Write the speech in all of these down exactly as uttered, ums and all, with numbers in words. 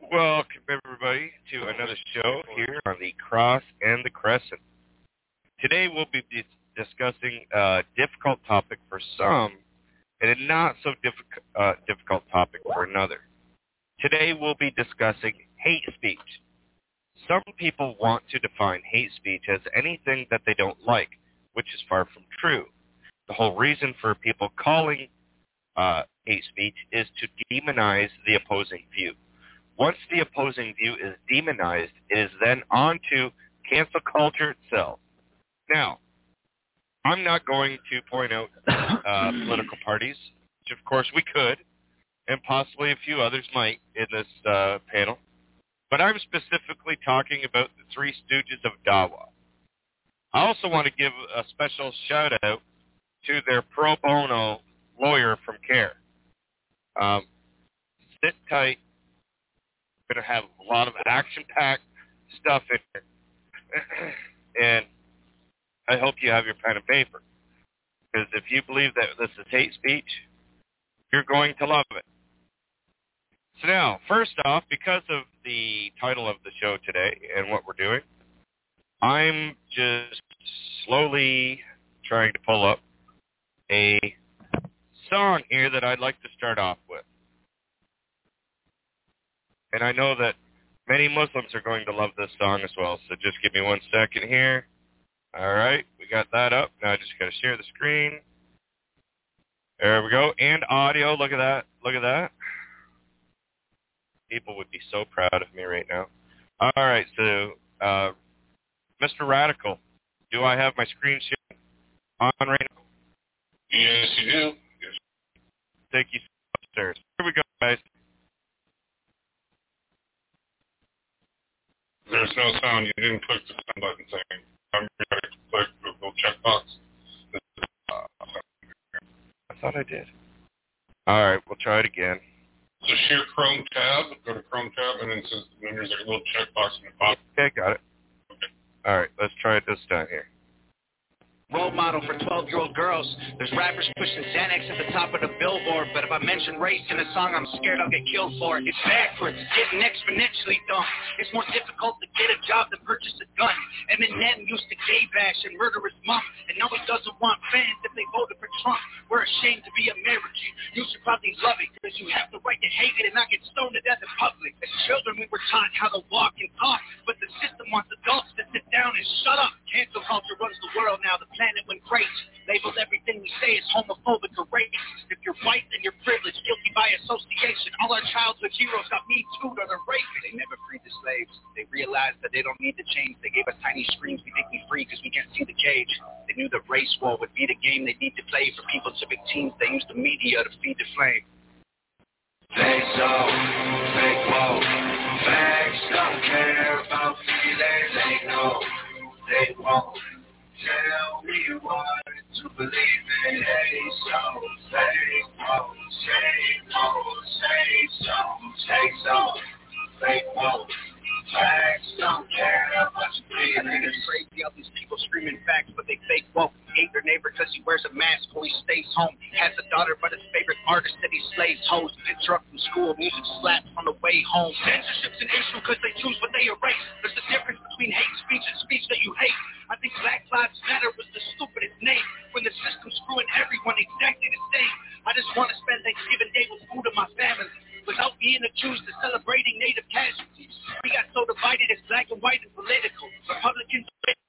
Welcome, everybody, to another show here on the Cross and the Crescent. Today we'll be dis- discussing a difficult topic for some and a not so difficult, uh, difficult topic for another. Today we'll be discussing hate speech. Some people want to define hate speech as anything that they don't like, which is far from true. The whole reason for people calling uh, hate speech is to demonize the opposing view. Once the opposing view is demonized, it is then on to cancel culture itself. Now, I'm not going to point out uh, political parties, which of course we could, and possibly a few others might in this uh, panel, but I'm specifically talking about the Three Stooges of Dawa. I also want to give a special shout-out to their pro bono lawyer from CARE. Um, sit tight. We're going to have a lot of action-packed stuff in here. And I hope you have your pen and paper. Because if you believe that this is hate speech, you're going to love it. So now, first off, because of the title of the show today and what we're doing, I'm just slowly trying to pull up a song here that I'd like to start off with. And I know that many Muslims are going to love this song as well, so just give me one second here. All right, we got that up. Now I just got to share the screen. There we go. And audio, look at that. Look at that. People would be so proud of me right now. All right, so uh, Mister Radical, do I have my screen share on right now? Yes, you do. Yes. Thank you upstairs. Here we go, guys. There's no sound. You didn't click the sound button saying, I'm going to click the little checkbox. I thought I did. All right, we'll try it again. So share Chrome tab. Go to Chrome tab, and then, says, then there's like a little checkbox in the bottom. Okay, got it. Okay. All right, let's try it this time here. Role model for twelve-year-old girls. There's rappers pushing Xanax at the top of the billboard, but if I mention race in a song, I'm scared I'll get killed for it. It's backwards, getting exponentially dumb. It's more difficult to get a job than purchase a gun. Eminem used to gay bash and murder his mom, and now he doesn't want fans if they voted for Trump. We're ashamed to be American. You should probably love it, because you have the right to hate it and not get stoned to death in public. As children, we were taught how to walk and talk, but the system wants adults to sit down and shut up. Cancel culture runs the world now. The planet went crazy. Labels everything we say is homophobic or racist. If you're white, then you're privileged, guilty by association. All our childhood heroes got me too, or they're rapists. They never freed the slaves. They realized that they don't need to change. They gave us tiny screens. We think we free because we can't see the cage. They knew the race war would be the game they need to play for people to big teams. They use the media to feed the flame. They so, fake woke, facts don't care about feelings. They know, they won't. Tell me what to believe in. Hey, so, fake woke, say no, say so, say so, fake woke. Facts don't care about you feel. I think it's crazy how these people screaming facts, but they fake woke. Hate their neighbor because he wears a mask or he stays home. Has a daughter, but his favorite artist that he slaves hoes. Picture up from school, music slaps on the way home. Censorship's an issue because they choose what they erase. There's a difference between hate speech and speech that you hate. I think Black Lives Matter was the stupidest name when the system's screwing everyone exactly the same. I just want to spend Thanksgiving Day with food in my family without being accused of celebrating native casualties. We got so divided it's black and white and political. Republicans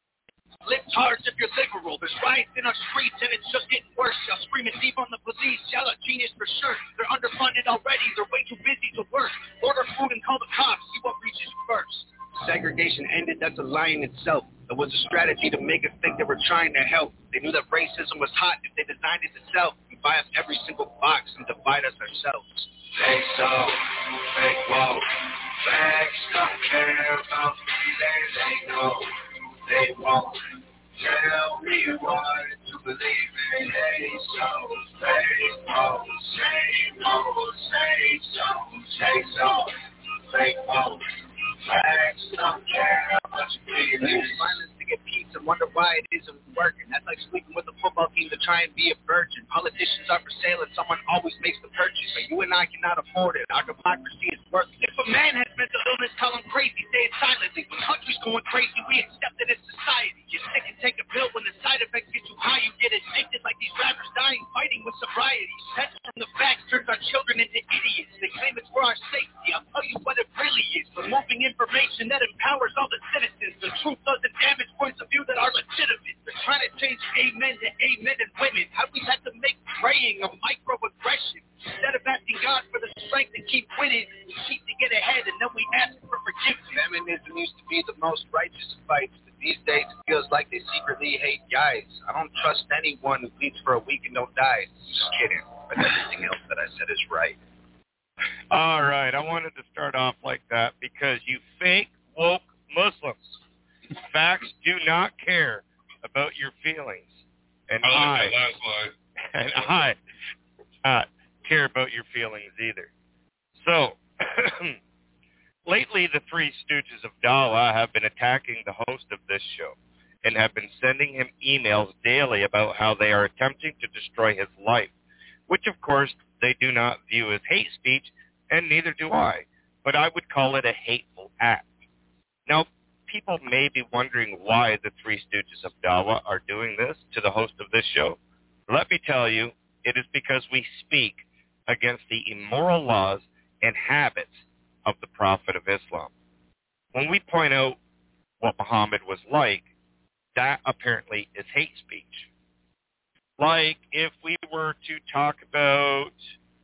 libtards if you're liberal. There's riots in our streets and it's just getting worse. Y'all screaming deep on the police. Y'all are genius for sure. They're underfunded already. They're way too busy to work. Order food and call the cops. See what reaches you first. Segregation ended, that's a lie in itself. It was a strategy to make us think they were trying to help. They knew that racism was hot if they designed it to sell. We buy up every single box and divide us ourselves. They so, fake woke. Facts don't care about feelings. They know, they won't. Tell me what to believe in. Hey, so, fake woke. Say no, say so, say so, fake woke. Facts don't care about your feelings. Violence to get peace and wonder why it isn't working. That's like sleeping with a football team to try and be a virgin. Politicians are for sale and someone always makes the purchase. But you and I cannot afford it. Our democracy is worthless. If a man has mental crazy, say it silently. When countries going crazy, we accept it as society. You're sick and take a pill when the side effects get too high. You get addicted like these rappers dying, fighting with sobriety. Sets from the facts turns our children into idiots. They claim it's for our safety. I'll tell you what it really is. Removing information that empowers all the citizens. The truth doesn't damage points of view that are legitimate. They're trying to change amen to amen and women. How we had to make praying a microaggression. Instead of asking God for the strength to keep winning, we cheat to get ahead and then we ask for forgiveness. Feminism used to be the most righteous of fights, but these days it feels like they secretly hate guys. I don't trust anyone who bleeds for a week and don't die. Just kidding. But everything else that I said is right. All right, I wanted to start off like that because you fake woke Muslims. Facts do not care about your feelings. And I like I, that last line. and I uh, care about your feelings either. So, lately the Three Stooges of Dawah have been attacking the host of this show and have been sending him emails daily about how they are attempting to destroy his life, which of course they do not view as hate speech, and neither do I, but I would call it a hateful act. Now, people may be wondering why the Three Stooges of Dawah are doing this to the host of this show. Let me tell you, it is because we speak against the immoral laws and habits of the Prophet of Islam. When we point out what Muhammad was like, that apparently is hate speech. Like if we were to talk about,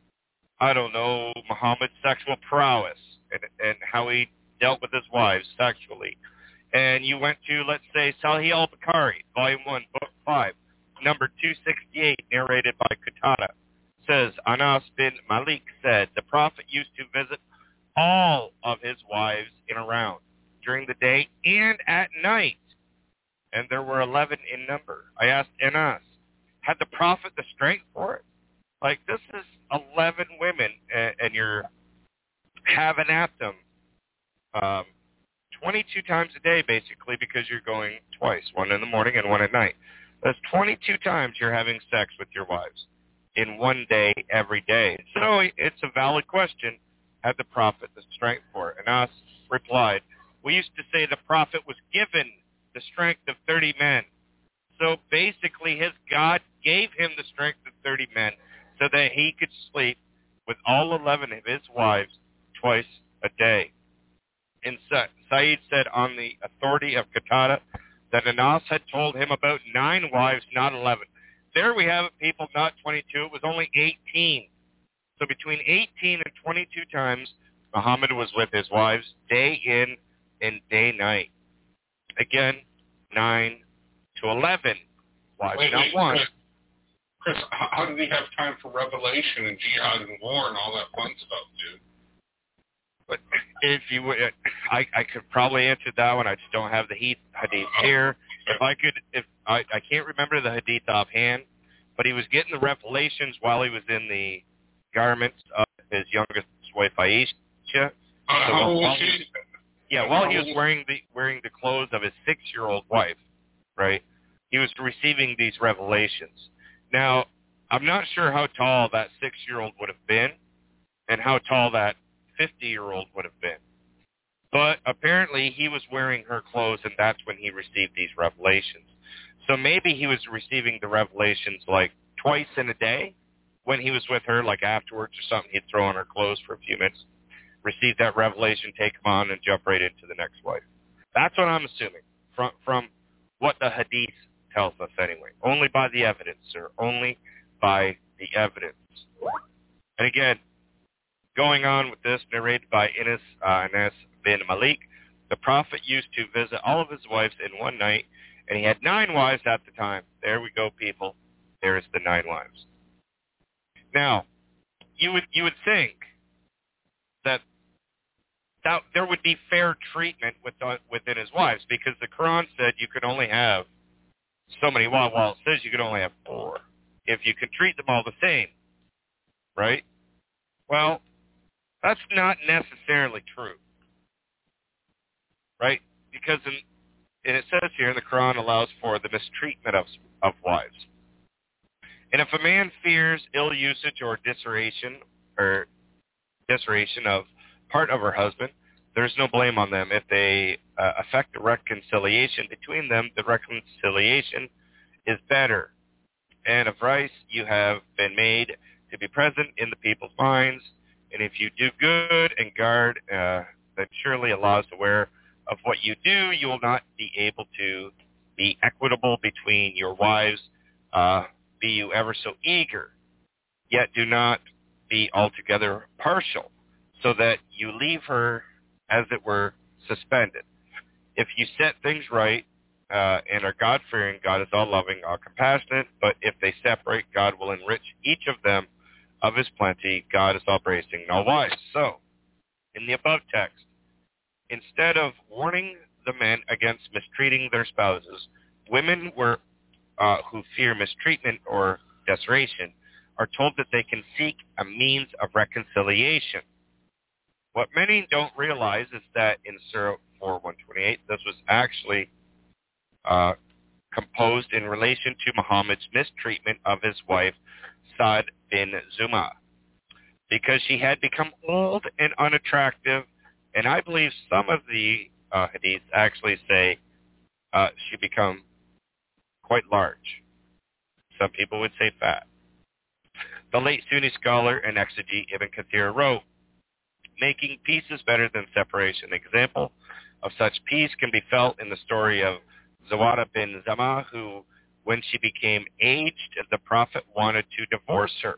I don't know, Muhammad's sexual prowess and, and how he dealt with his wives sexually, and you went to, let's say, Sahih al-Bukhari, Volume one, Book five, number two sixty-eight, narrated by Qatada, says, Anas bin Malik said, the Prophet used to visit all of his wives in a round during the day and at night, and there were eleven in number. I asked Anas, had the Prophet the strength for it? Like, this is eleven women, and, and you're having at them um, twenty-two times a day, basically, because you're going twice, one in the morning and one at night. That's twenty-two times you're having sex with your wives in one day, every day. So it's a valid question. Had the Prophet the strength for it? And Anas replied, we used to say the Prophet was given the strength of thirty men. So basically his God gave him the strength of thirty men so that he could sleep with all eleven of his wives twice a day. And Saeed said on the authority of Qatada that Anas had told him about nine wives, not eleven. There we have it, people, not twenty-two. It was only eighteen. So between eighteen and twenty-two times, Muhammad was with his wives day in and day night. Again, nine to eleven wives, Wait, not wait, one. Chris, Chris, how, how did he have time for revelation and jihad and war and all that fun stuff, dude? But if you would, I, I could probably answer that one. I just don't have the hadith here. If I could, if I, I can't remember the hadith offhand, but he was getting the revelations while he was in the garments of his youngest wife Aisha. Uh, So how old while was he, she? yeah, while he was wearing the wearing the clothes of his six-year-old wife, right? He was receiving these revelations. Now, I'm not sure how tall that six-year-old would have been, and how tall that fifty-year-old would have been. But apparently he was wearing her clothes, and that's when he received these revelations. So maybe he was receiving the revelations like twice in a day when he was with her, like afterwards or something. He'd throw on her clothes for a few minutes, receive that revelation, take them on, and jump right into the next wife. That's what I'm assuming from from what the hadith tells us anyway. Only by the evidence, sir. Only by the evidence. And again, going on with this, narrated by Anas, uh, Anas bin Malik, the Prophet used to visit all of his wives in one night, and he had nine wives at the time. There we go, people. There's the nine wives. Now, you would you would think that, that there would be fair treatment with, uh, within his wives, because the Quran said you could only have so many wives. Well, it says you could only have four if you could treat them all the same, right? Well, that's not necessarily true, right? Because in, and it says here, the Quran allows for the mistreatment of, of wives. And if a man fears ill usage or disseration or disseration of part of her husband, there's no blame on them. If they uh, affect a reconciliation between them, the reconciliation is better. And of rice, you have been made to be present in the people's minds. And if you do good and guard, uh, then surely Allah is aware of what you do. You will not be able to be equitable between your wives, uh, be you ever so eager. Yet do not be altogether partial, so that you leave her, as it were, suspended. If you set things right uh, and are God-fearing, God is all-loving, all-compassionate. But if they separate, God will enrich each of them of his plenty. God is all-bracing and all-wise. So, in the above text, instead of warning the men against mistreating their spouses, women were uh, who fear mistreatment or desecration are told that they can seek a means of reconciliation. What many don't realize is that in Surah four one twenty-eight, this was actually uh, composed in relation to Muhammad's mistreatment of his wife, Saad bin Zuma, because she had become old and unattractive, and I believe some of the uh, hadiths actually say uh, she become quite large. Some people would say fat. The late Sunni scholar and exegete Ibn Kathir wrote, making peace is better than separation. An example of such peace can be felt in the story of Zawada bin Zama, who, when she became aged, the Prophet wanted to divorce her.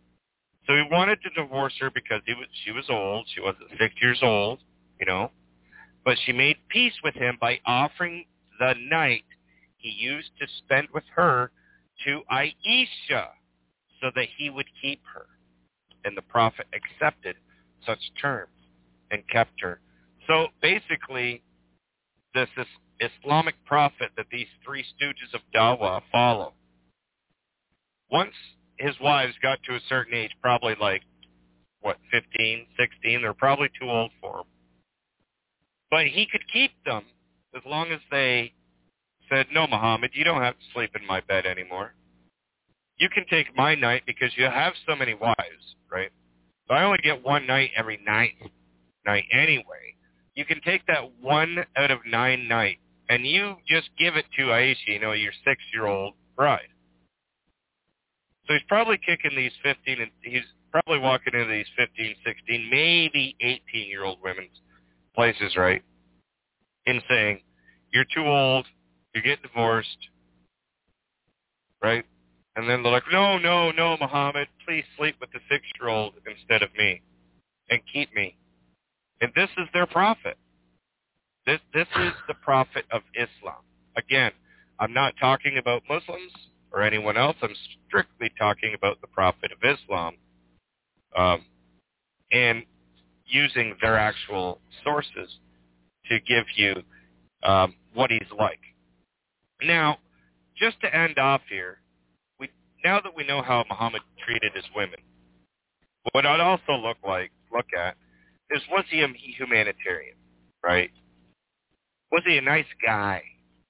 So he wanted to divorce her because he was, she was old. She wasn't six years old, you know. But she made peace with him by offering the night he used to spend with her to Aisha, so that he would keep her. And the Prophet accepted such terms and kept her. So basically, this is Islamic prophet that these three stooges of Dawah follow. Once his wives got to a certain age, probably like, what, fifteen, sixteen, they're probably too old for him. But he could keep them as long as they said, no, Muhammad, you don't have to sleep in my bed anymore. You can take my night because you have so many wives, right? So I only get one night every night, night anyway. You can take that one out of nine night, and you just give it to Aisha, you know, your six-year-old bride. So he's probably kicking these fifteen, and he's probably walking into these fifteen, sixteen, maybe eighteen-year-old women's places, right? In saying, you're too old, you get divorced, right? And then they're like, no, no, no, Muhammad, please sleep with the six-year-old instead of me and keep me. And this is their prophet. This this is the prophet of Islam. Again, I'm not talking about Muslims or anyone else. I'm strictly talking about the prophet of Islam um, and using their actual sources to give you um, what he's like. Now, just to end off here, now that we know how Muhammad treated his women, what I'd also look like look at is, was he a humanitarian, right? Was he a nice guy?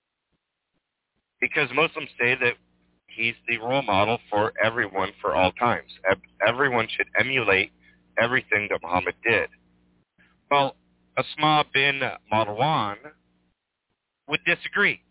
Because Muslims say that he's the role model for everyone for all times. Everyone should emulate everything that Muhammad did. Well, Asma bin Marwan would disagree.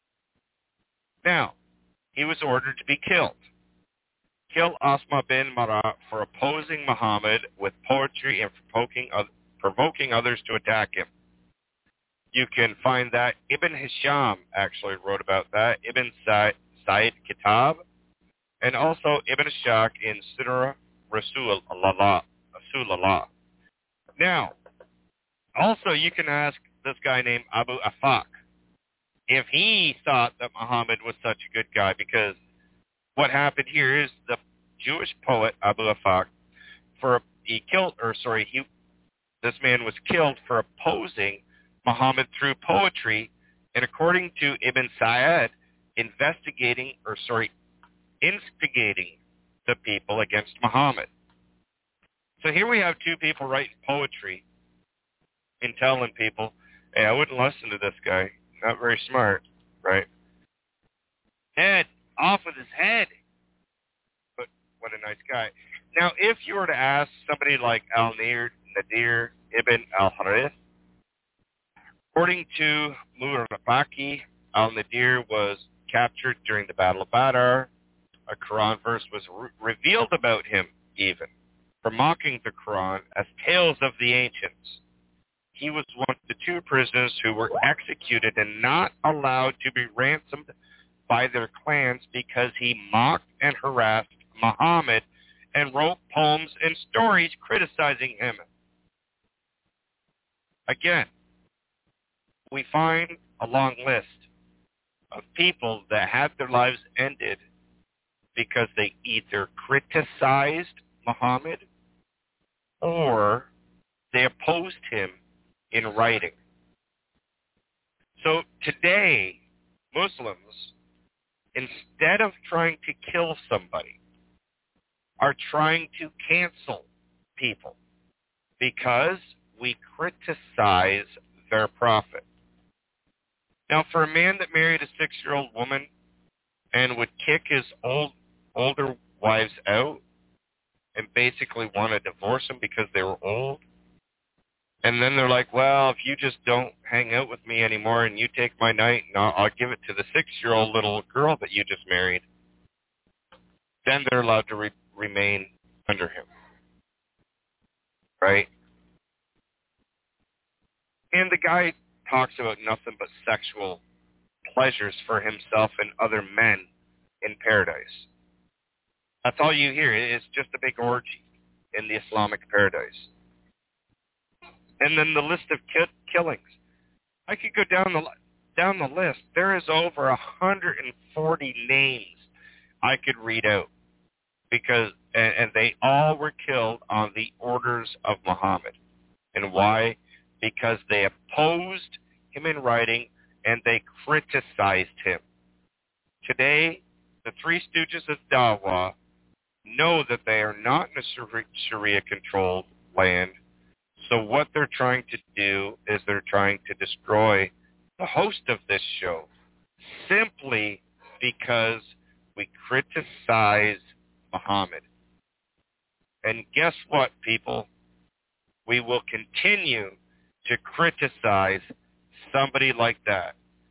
Now, he was ordered to be killed. Kill Asma bin Marwan for opposing Muhammad with poetry and provoking, uh, provoking others to attack him. You can find that. Ibn Hisham actually wrote about that. Ibn Sa'id Kitab. And also Ibn Ishaq in Sirah Rasulullah. Rasulullah. Now, also you can ask this guy named Abu Afaq if he thought that Muhammad was such a good guy, because what happened here is the Jewish poet Abu Afaq, for he killed, or sorry, he this man was killed for opposing Muhammad through poetry, and according to Ibn Sa'ad, investigating, or sorry, instigating the people against Muhammad. So here we have two people writing poetry and telling people, hey, I wouldn't listen to this guy. Not very smart, right? Head, off with his head. But what a nice guy. Now, if you were to ask somebody like Al-Nadir Ibn al-Harith, According to Murakami, al-Nadir was captured during the Battle of Badr. A Quran verse was re- revealed about him, even, for mocking the Quran as tales of the ancients. He was one of the two prisoners who were executed and not allowed to be ransomed by their clans because he mocked and harassed Muhammad and wrote poems and stories criticizing him. Again, we find a long list of people that had their lives ended because they either criticized Muhammad or they opposed him in writing. So today, Muslims, instead of trying to kill somebody, are trying to cancel people because we criticize their prophet. Now, for a man that married a six-year-old woman and would kick his old older wives out and basically want to divorce them because they were old, and then they're like, well, if you just don't hang out with me anymore and you take my night and I'll, I'll give it to the six-year-old little girl that you just married, then they're allowed to re- remain under him. Right? And the guy talks about nothing but sexual pleasures for himself and other men in paradise. That's all you hear. It's just a big orgy in the Islamic paradise. And then the list of ki- killings. I could go down the down the list. There is over one hundred forty names I could read out, because and, and they all were killed on the orders of Muhammad. And why? Because they opposed him in writing and they criticized him. Today, the Three Stooges of Dawah know that they are not in a Sharia-controlled land. So what they're trying to do is they're trying to destroy the host of this show simply because we criticize Muhammad. And guess what, people? We will continue to criticize somebody like that.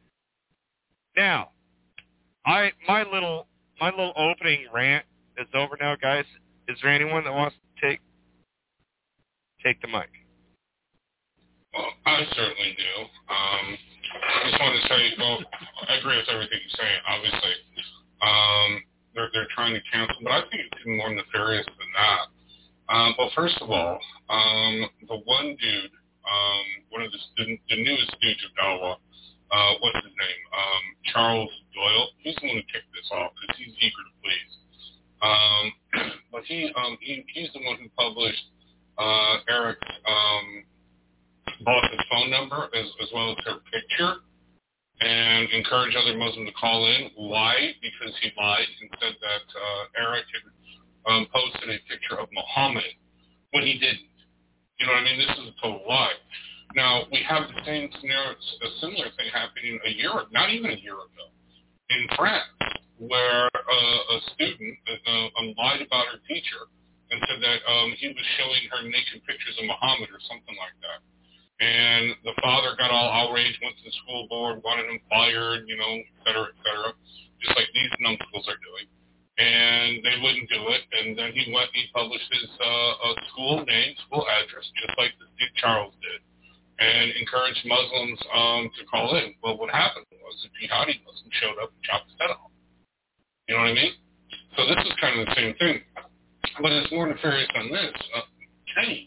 Now, I my little my little opening rant is over now, guys. Is there anyone that wants to take take the mic? Well, I certainly do. Um, I just wanted to say, well, I agree with everything you're saying, obviously. Um, they're, they're trying to cancel, but I think it's even more nefarious than that. Um, well, first of all, um, the one dude, um, one of the, the, the newest Stooge of Dawah, uh, what's his name? Um, Charles Doyle. He's the one who kicked this off because he's eager to please. Um, but he, um, he, he's the one who published uh, Eric's um, boss's phone number as, as well as her picture, and encouraged other Muslims to call in. Why? Because he lied and said that uh, Eric had um, posted a picture of Muhammad when he didn't. You know what I mean? This is a total lie. Now, we have the same scenario, a similar thing happening a year, not even a year ago, in France, where uh, a student uh, um, lied about her teacher and said that um, he was showing her naked pictures of Muhammad or something like that. And the father got all outraged, went to the school board, wanted him fired, you know, et cetera, et cetera, just like these numbskulls are doing. And they wouldn't do it. And then he went and he published his uh, uh, school name, school address, just like the Steve Charles did, and encouraged Muslims um, to call in. Well, what happened was a jihadi Muslim showed up and chopped his head off. You know what I mean? So this is kind of the same thing. But it's more nefarious than this. Uh, Kenny.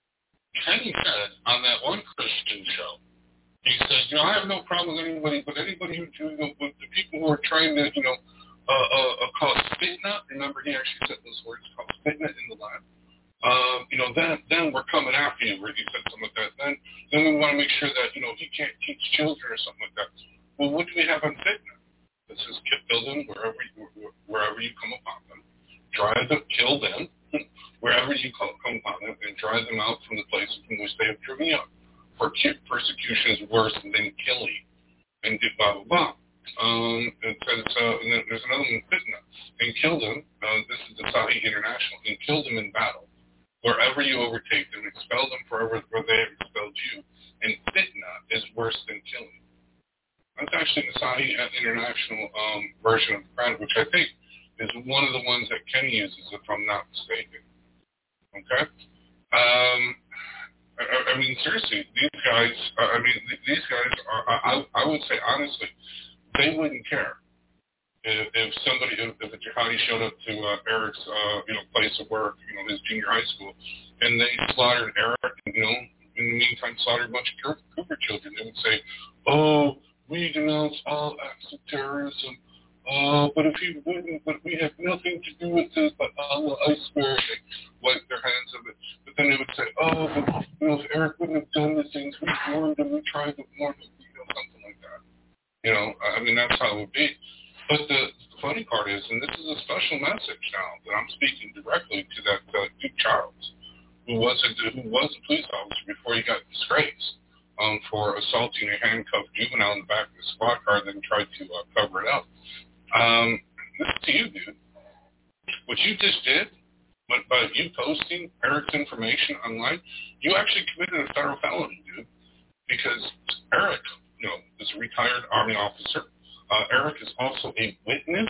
Kenny said on that one Christian show, he said, you know, I have no problem with anybody, but anybody who, you know, with the people who are trying to, you know, uh, uh, uh, cause fitna, remember he actually said those words, cause fitna in the land, um, you know, then then we're coming after you, where he said something like that. Then, then we want to make sure that, you know, he can't teach children or something like that. Well, what do we have on fitna? This is kill them wherever you, wherever you come upon them. Drive them, kill them, wherever you come upon them, and drive them out from the places from which they have driven you out. For persecution is worse than killing, and do blah, blah, blah. Um, and, says, uh, and then there's another one, fitna, and kill them, uh, this is the Saudi International, and kill them in battle. Wherever you overtake them, expel them forever where they have expelled you. And fitna is worse than killing. That's actually the Saudi International um, version of the Quran, which I think is one of the ones that Kenny uses, if I'm not mistaken. Okay? Um, I, I mean, seriously, these guys, I mean, these guys are, I, I would say honestly, they wouldn't care if, if somebody, if, if a jihadi showed up to uh, Eric's, uh, you know, place of work, you know, his junior high school, and they slaughtered Eric, and, you know, in the meantime slaughtered a bunch of Cooper children. They would say, oh, we denounce all acts of terrorism. Uh, but if he wouldn't, but we have nothing to do with this, but Allah, I swear, they wipe their hands of it. But then they would say, oh, but, you know, if Eric wouldn't have done the things, we warned him, we tried to warn him, you know, something like that. You know, I mean, that's how it would be. But the, the funny part is, and this is a special message now, that I'm speaking directly to that uh, Duke Charles, who was a, who was a police officer before he got disgraced um, for assaulting a handcuffed juvenile in the back of the squad car, then tried to uh, cover it up. Um, this is to you, dude. What you just did, but by you posting Eric's information online, you actually committed a federal felony, dude. Because Eric, you know, is a retired Army officer. Uh, Eric is also a witness,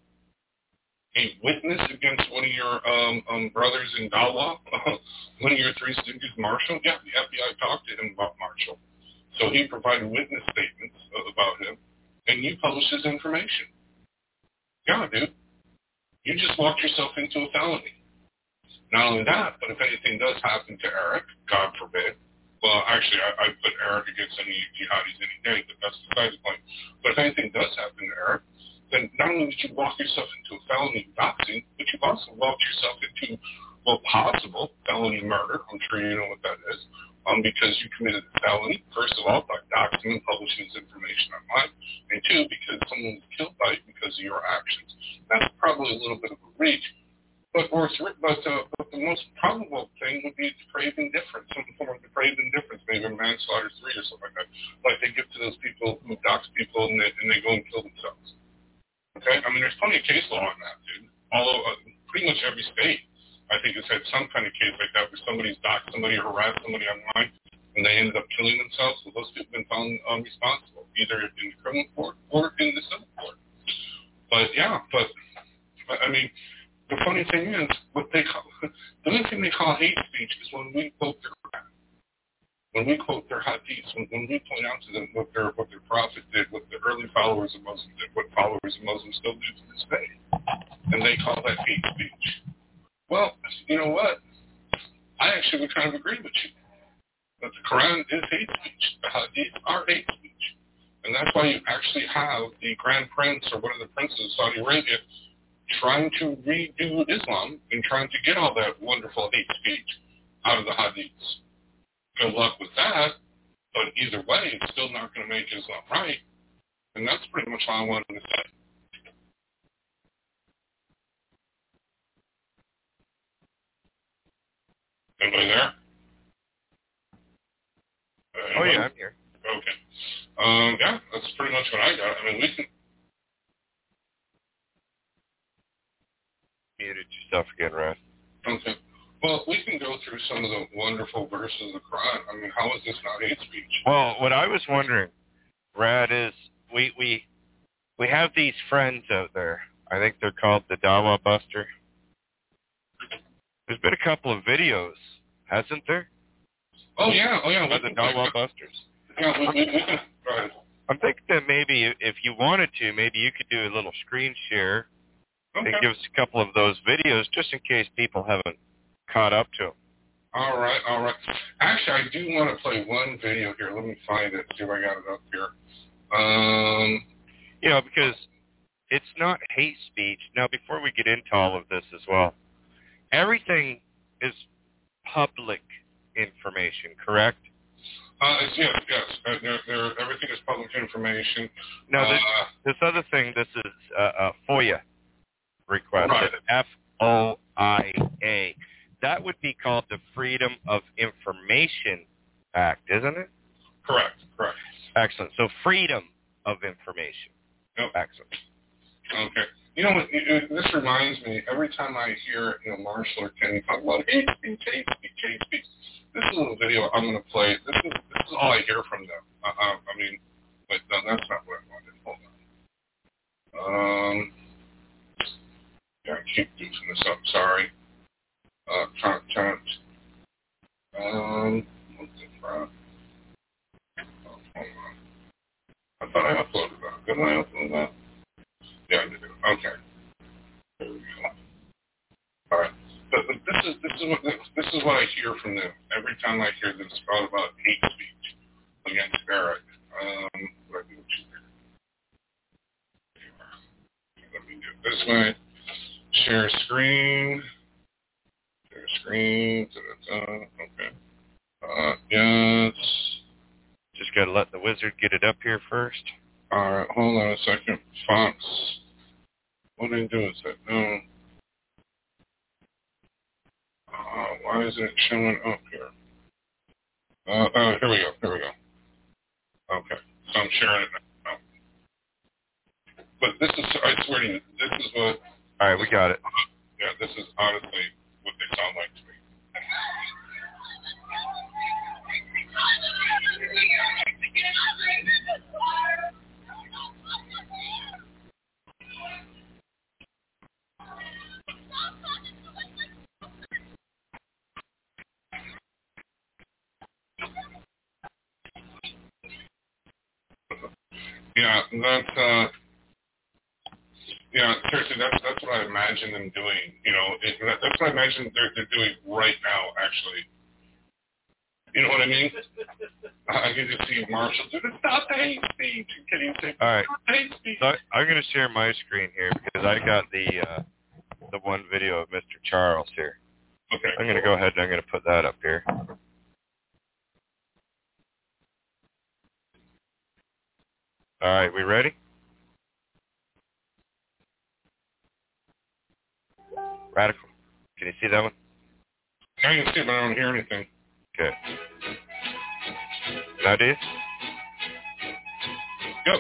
a witness against one of your um, um, brothers in Dawa, one of your three students, Marshall. Yeah, the F B I talked to him about Marshall. So he provided witness statements about him, and you published his information. Yeah, dude. You just walked yourself into a felony. Not only that, but if anything does happen to Eric, God forbid, well, actually, I, I put Eric against any jihadis any day, but that's beside the point. But if anything does happen to Eric, then not only did you walk yourself into a felony doxing, but you've also walked yourself into, well, possible felony murder. I'm sure you know what that is. Um, because you committed a felony, first of all, by doxing and publishing this information online, and two, because someone was killed by it because of your actions. That's probably a little bit of a reach, but or but, uh, but the most probable thing would be depraved indifference, some form of depraved indifference, maybe a manslaughter three or something like that, like they give to those people who dox people and they, and they go and kill themselves. Okay, I mean, there's plenty of case law on that, dude. All over, uh, pretty much every state, I think, has had some kind of case like that where somebody's doxed somebody or harassed somebody online and they ended up killing themselves. So those people have been found um, responsible, either in the criminal court or in the civil court. But yeah, but I mean, the funny thing is, what they call the only thing they call hate speech is when we quote their Quran, when we quote their hadiths, when, when we point out to them what their what their prophet did, what the early followers of Muslims did, what followers of Muslims still do to this day, and they call that hate speech. Well, you know what? I actually would kind of agree with you. That the Quran is hate speech. The Hadith are hate speech. And that's why you actually have the Grand Prince or one of the princes of Saudi Arabia trying to redo Islam and trying to get all that wonderful hate speech out of the Hadiths. Good luck with that. But either way, it's still not going to make Islam right. And that's pretty much all I wanted to say. Anybody there? Uh, oh, yeah, I'm here. Okay. Um, yeah, that's pretty much what I got. I mean, we can... Muted yourself again, Rad. Okay. Well, we can go through some of the wonderful verses of the Quran. I mean, how is this not hate speech? Well, what I was wondering, Rad, is we, we, we have these friends out there. I think they're called the Dawa Buster. There's been a couple of videos, hasn't there? Oh, yeah. Oh, yeah. Of the Dawa Busters. Yeah, we, we, we can. Go ahead. I'm thinking that maybe if you wanted to, maybe you could do a little screen share okay. and give us a couple of those videos just in case people haven't caught up to them. All right, all right. Actually, I do want to play one video here. Let me find it, see if I got it up here. Um, you know, because it's not hate speech. Now, before we get into all of this as well, everything is public information, correct? Uh, yes, yes. Uh, they're, they're, everything is public information. No, this, uh, this other thing, this is uh, a FOIA request, right. F O I A. That would be called the Freedom of Information Act, isn't it? Correct, correct. Excellent. So freedom of information. Yep. Excellent. Okay. You know, it, it, this reminds me, every time I hear, you know, Marshall or Kenny talk about hate speech, hate speech, hate speech, this is a little video I'm going to play. This is, this is all I hear from them. Uh, uh, I mean, but no, that's not what I wanted. Hold on. Um, yeah, I keep goofing this up. Sorry. Uh, content. Um, what's it from? Oh, hold on. I thought I uploaded that. Didn't I upload that? Yeah, I did. Okay. There we go. All right. But, but this is this is what this is what I hear from them every time I hear this about about hate speech against Eric. Um, let me do let me do it this way. Share screen. Share screen. Da-da-da. Okay. Uh, yes. Just got to let the wizard get it up here first. All right. Hold on a second. Fonts. What did I do? Is that no? Uh, why isn't it showing up here? Uh, oh, here we go. Here we go. Okay. So I'm sharing it now. But this is, I swear to you, this is what... All right, we got it. Yeah, this is honestly what they sound like to me. Yeah, that's, uh... Yeah, seriously, that's that's what I imagine them doing. You know, it, that's what I imagine they're they're doing right now. Actually, you know what I mean? I can just see Marshall. Stop the hate speech. Can you say? All right. Stop the hate speech. So I'm going to share my screen here because I got the uh, the one video of Mister Charles here. Okay. I'm going to go ahead and I'm going to put that up here. All right, we ready? Radical. Can you see that one? I can see it, but I don't hear anything. Okay. Now, do you? Go.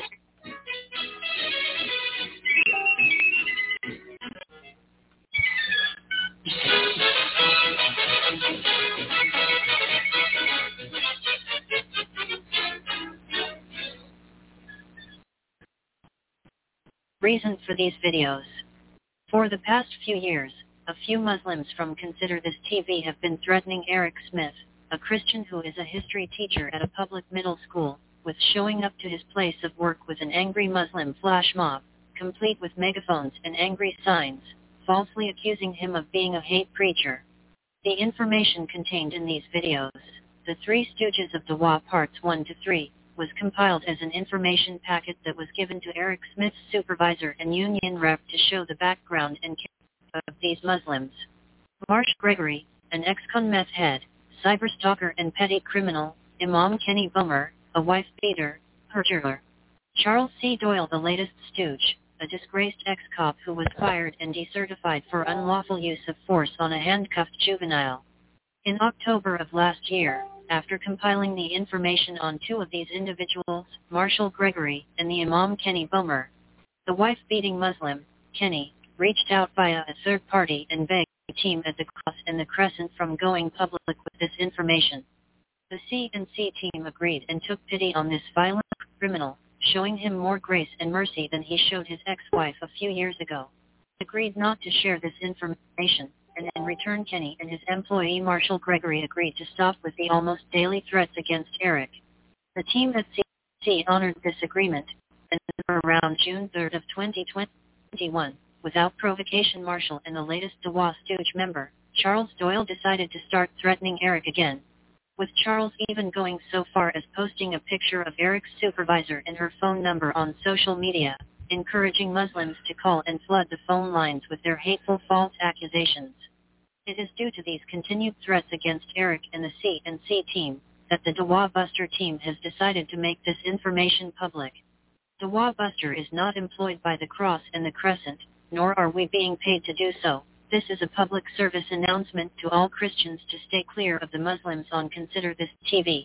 Reason for these videos. For the past few years, a few Muslims from Consider This T V have been threatening Eric Smith, a Christian who is a history teacher at a public middle school, with showing up to his place of work with an angry Muslim flash mob, complete with megaphones and angry signs, falsely accusing him of being a hate preacher. The information contained in these videos, The Three Stooges of Dawa Parts one to three, was compiled as an information packet that was given to Eric Smith's supervisor and union rep to show the background and character of these Muslims. Marsh Gregory, an ex-con meth head, cyberstalker and petty criminal, Imam Kenny Boomer, a wife-beater, perjurer. Charles C. Doyle, the latest stooge, a disgraced ex-cop who was fired and decertified for unlawful use of force on a handcuffed juvenile. In October of last year, after compiling the information on two of these individuals, Marshall Gregory and the Imam Kenny Boomer, the wife-beating Muslim, Kenny, reached out via a third party and begged the team at the Cross and the Crescent from going public with this information. The C and C team agreed and took pity on this violent criminal, showing him more grace and mercy than he showed his ex-wife a few years ago. Agreed not to share this information, and in return Kenny and his employee Marshall Gregory agreed to stop with the almost daily threats against Eric. The team at C C honored this agreement, and around June third of twenty twenty-one, without provocation, Marshall and the latest Dawa Stooge member, Charles Doyle, decided to start threatening Eric again, with Charles even going so far as posting a picture of Eric's supervisor and her phone number on social media, encouraging Muslims to call and flood the phone lines with their hateful false accusations. It is due to these continued threats against Eric and the C and C team that the Dawa Buster team has decided to make this information public. Dawa Buster is not employed by the Cross and the Crescent, nor are we being paid to do so. This is a public service announcement to all Christians to stay clear of the Muslims on Consider This T V.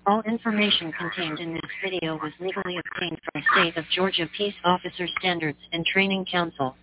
All information contained in this video was legally obtained from the State of Georgia Peace Officer Standards and Training Council.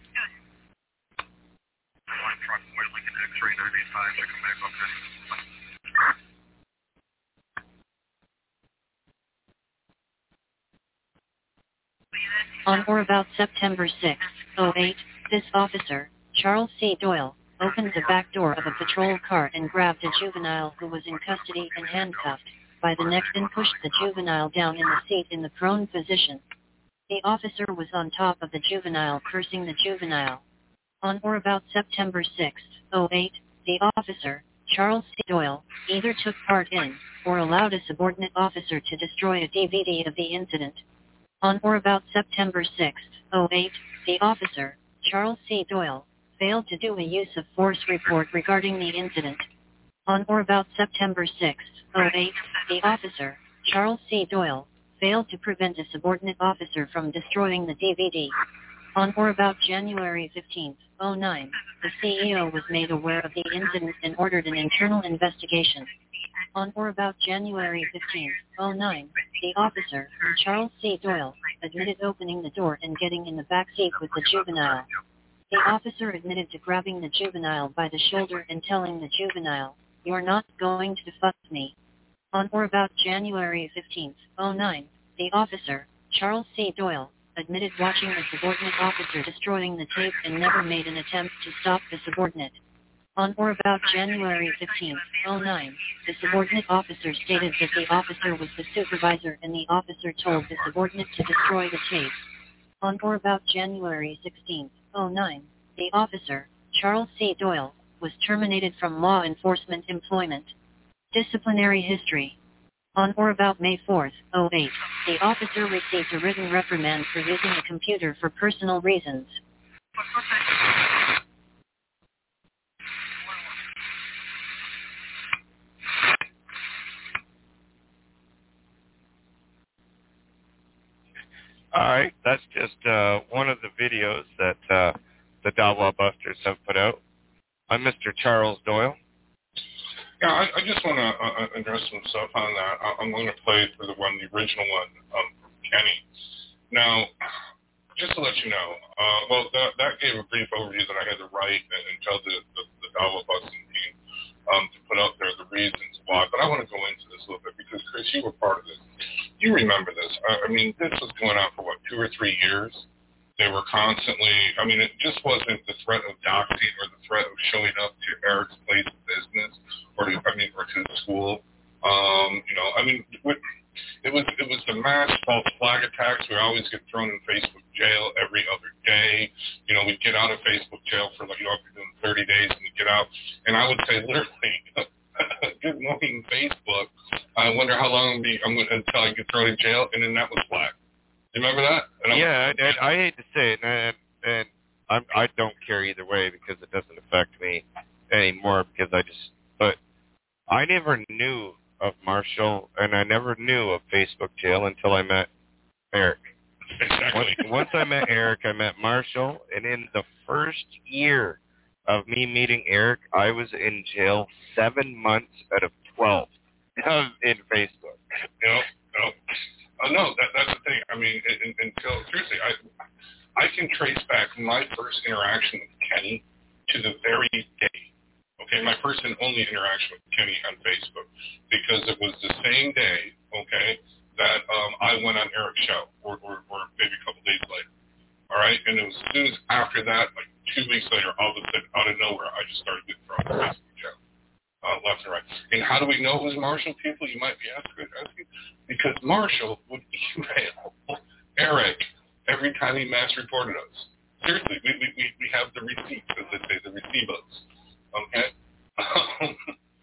On or about September sixth, oh eight, this officer, Charles C. Doyle, opened the back door of a patrol car and grabbed a juvenile who was in custody and handcuffed by the neck and pushed the juvenile down in the seat in the prone position. The officer was on top of the juvenile, cursing the juvenile. On or about September sixth, oh eight, the officer, Charles C. Doyle, either took part in or allowed a subordinate officer to destroy a D V D of the incident. On or about September sixth, oh eight, the officer, Charles C. Doyle, failed to do a use of force report regarding the incident. On or about September sixth, oh eight, the officer, Charles C. Doyle, failed to prevent a subordinate officer from destroying the D V D. On or about January fifteenth, oh nine, the C E O was made aware of the incident and ordered an internal investigation. On or about January fifteenth, oh nine, the officer, Charles C. Doyle, admitted opening the door and getting in the back seat with the juvenile. The officer admitted to grabbing the juvenile by the shoulder and telling the juvenile, "You're not going to fuck me." On or about January fifteenth, oh nine, the officer, Charles C. Doyle, admitted watching the subordinate officer destroying the tape and never made an attempt to stop the subordinate. On or about January fifteenth, oh nine, the subordinate officer stated that the officer was the supervisor and the officer told the subordinate to destroy the tape. On or about January sixteenth, oh nine, the officer, Charles C. Doyle, was terminated from law enforcement employment. Disciplinary history. On or about May fourth, oh eight, the officer received a written reprimand for using a computer for personal reasons. All right, that's just uh, one of the videos that uh, the Dawa Busters have put out. I'm Mister Charles Doyle. Yeah, I, I just want to uh, address some stuff on that. I, I'm going to play for the one, the original one, um, from Kenny. Now, just to let you know, uh, well, that, that gave a brief overview that I had to write and, and tell the, the, the Dawa Busting team um, to put out there the reasons why. But I want to go into this a little bit because, Chris, you were part of this. You remember this. I, I mean, this was going on for, what, two or three years? They were constantly, I mean, it just wasn't the threat of doxing or the threat of showing up to Eric's place of business or to, I mean, or to the school. Um, you know, I mean, it was it was the mass false flag attacks. We always get thrown in Facebook jail every other day. You know, we'd get out of Facebook jail for, like, you know, if you're doing thirty days and we get out. And I would say literally, good morning, Facebook. I wonder how long it'll be I'm gonna, until I get thrown in jail. And then that was flag. You remember that? And yeah, and I hate to say it, and, and I'm, I don't care either way because it doesn't affect me anymore because I just, but I never knew of Marshall, and I never knew of Facebook jail until I met Eric. Exactly. Once, once I met Eric, I met Marshall, and in the first year of me meeting Eric, I was in jail seven months out of twelve in Facebook. You know, you know. Uh, no, that, that's the thing. I mean, in, until, seriously, I I can trace back my first interaction with Kenny to the very day. Okay, my first and only interaction with Kenny on Facebook, because it was the same day, okay, that um, I went on Eric's show, or, or, or maybe a couple days later. All right, and it was as soon as after that, like two weeks later, all of a sudden, out of nowhere, I just started getting thrown on Facebook show. Uh, left and right. And how do we know it was Marshall, people? You might be asking. asking because Marshall would email Eric every time he mass reported us. Seriously, we we, we have the receipts, as they say, the receivables. Okay? Um,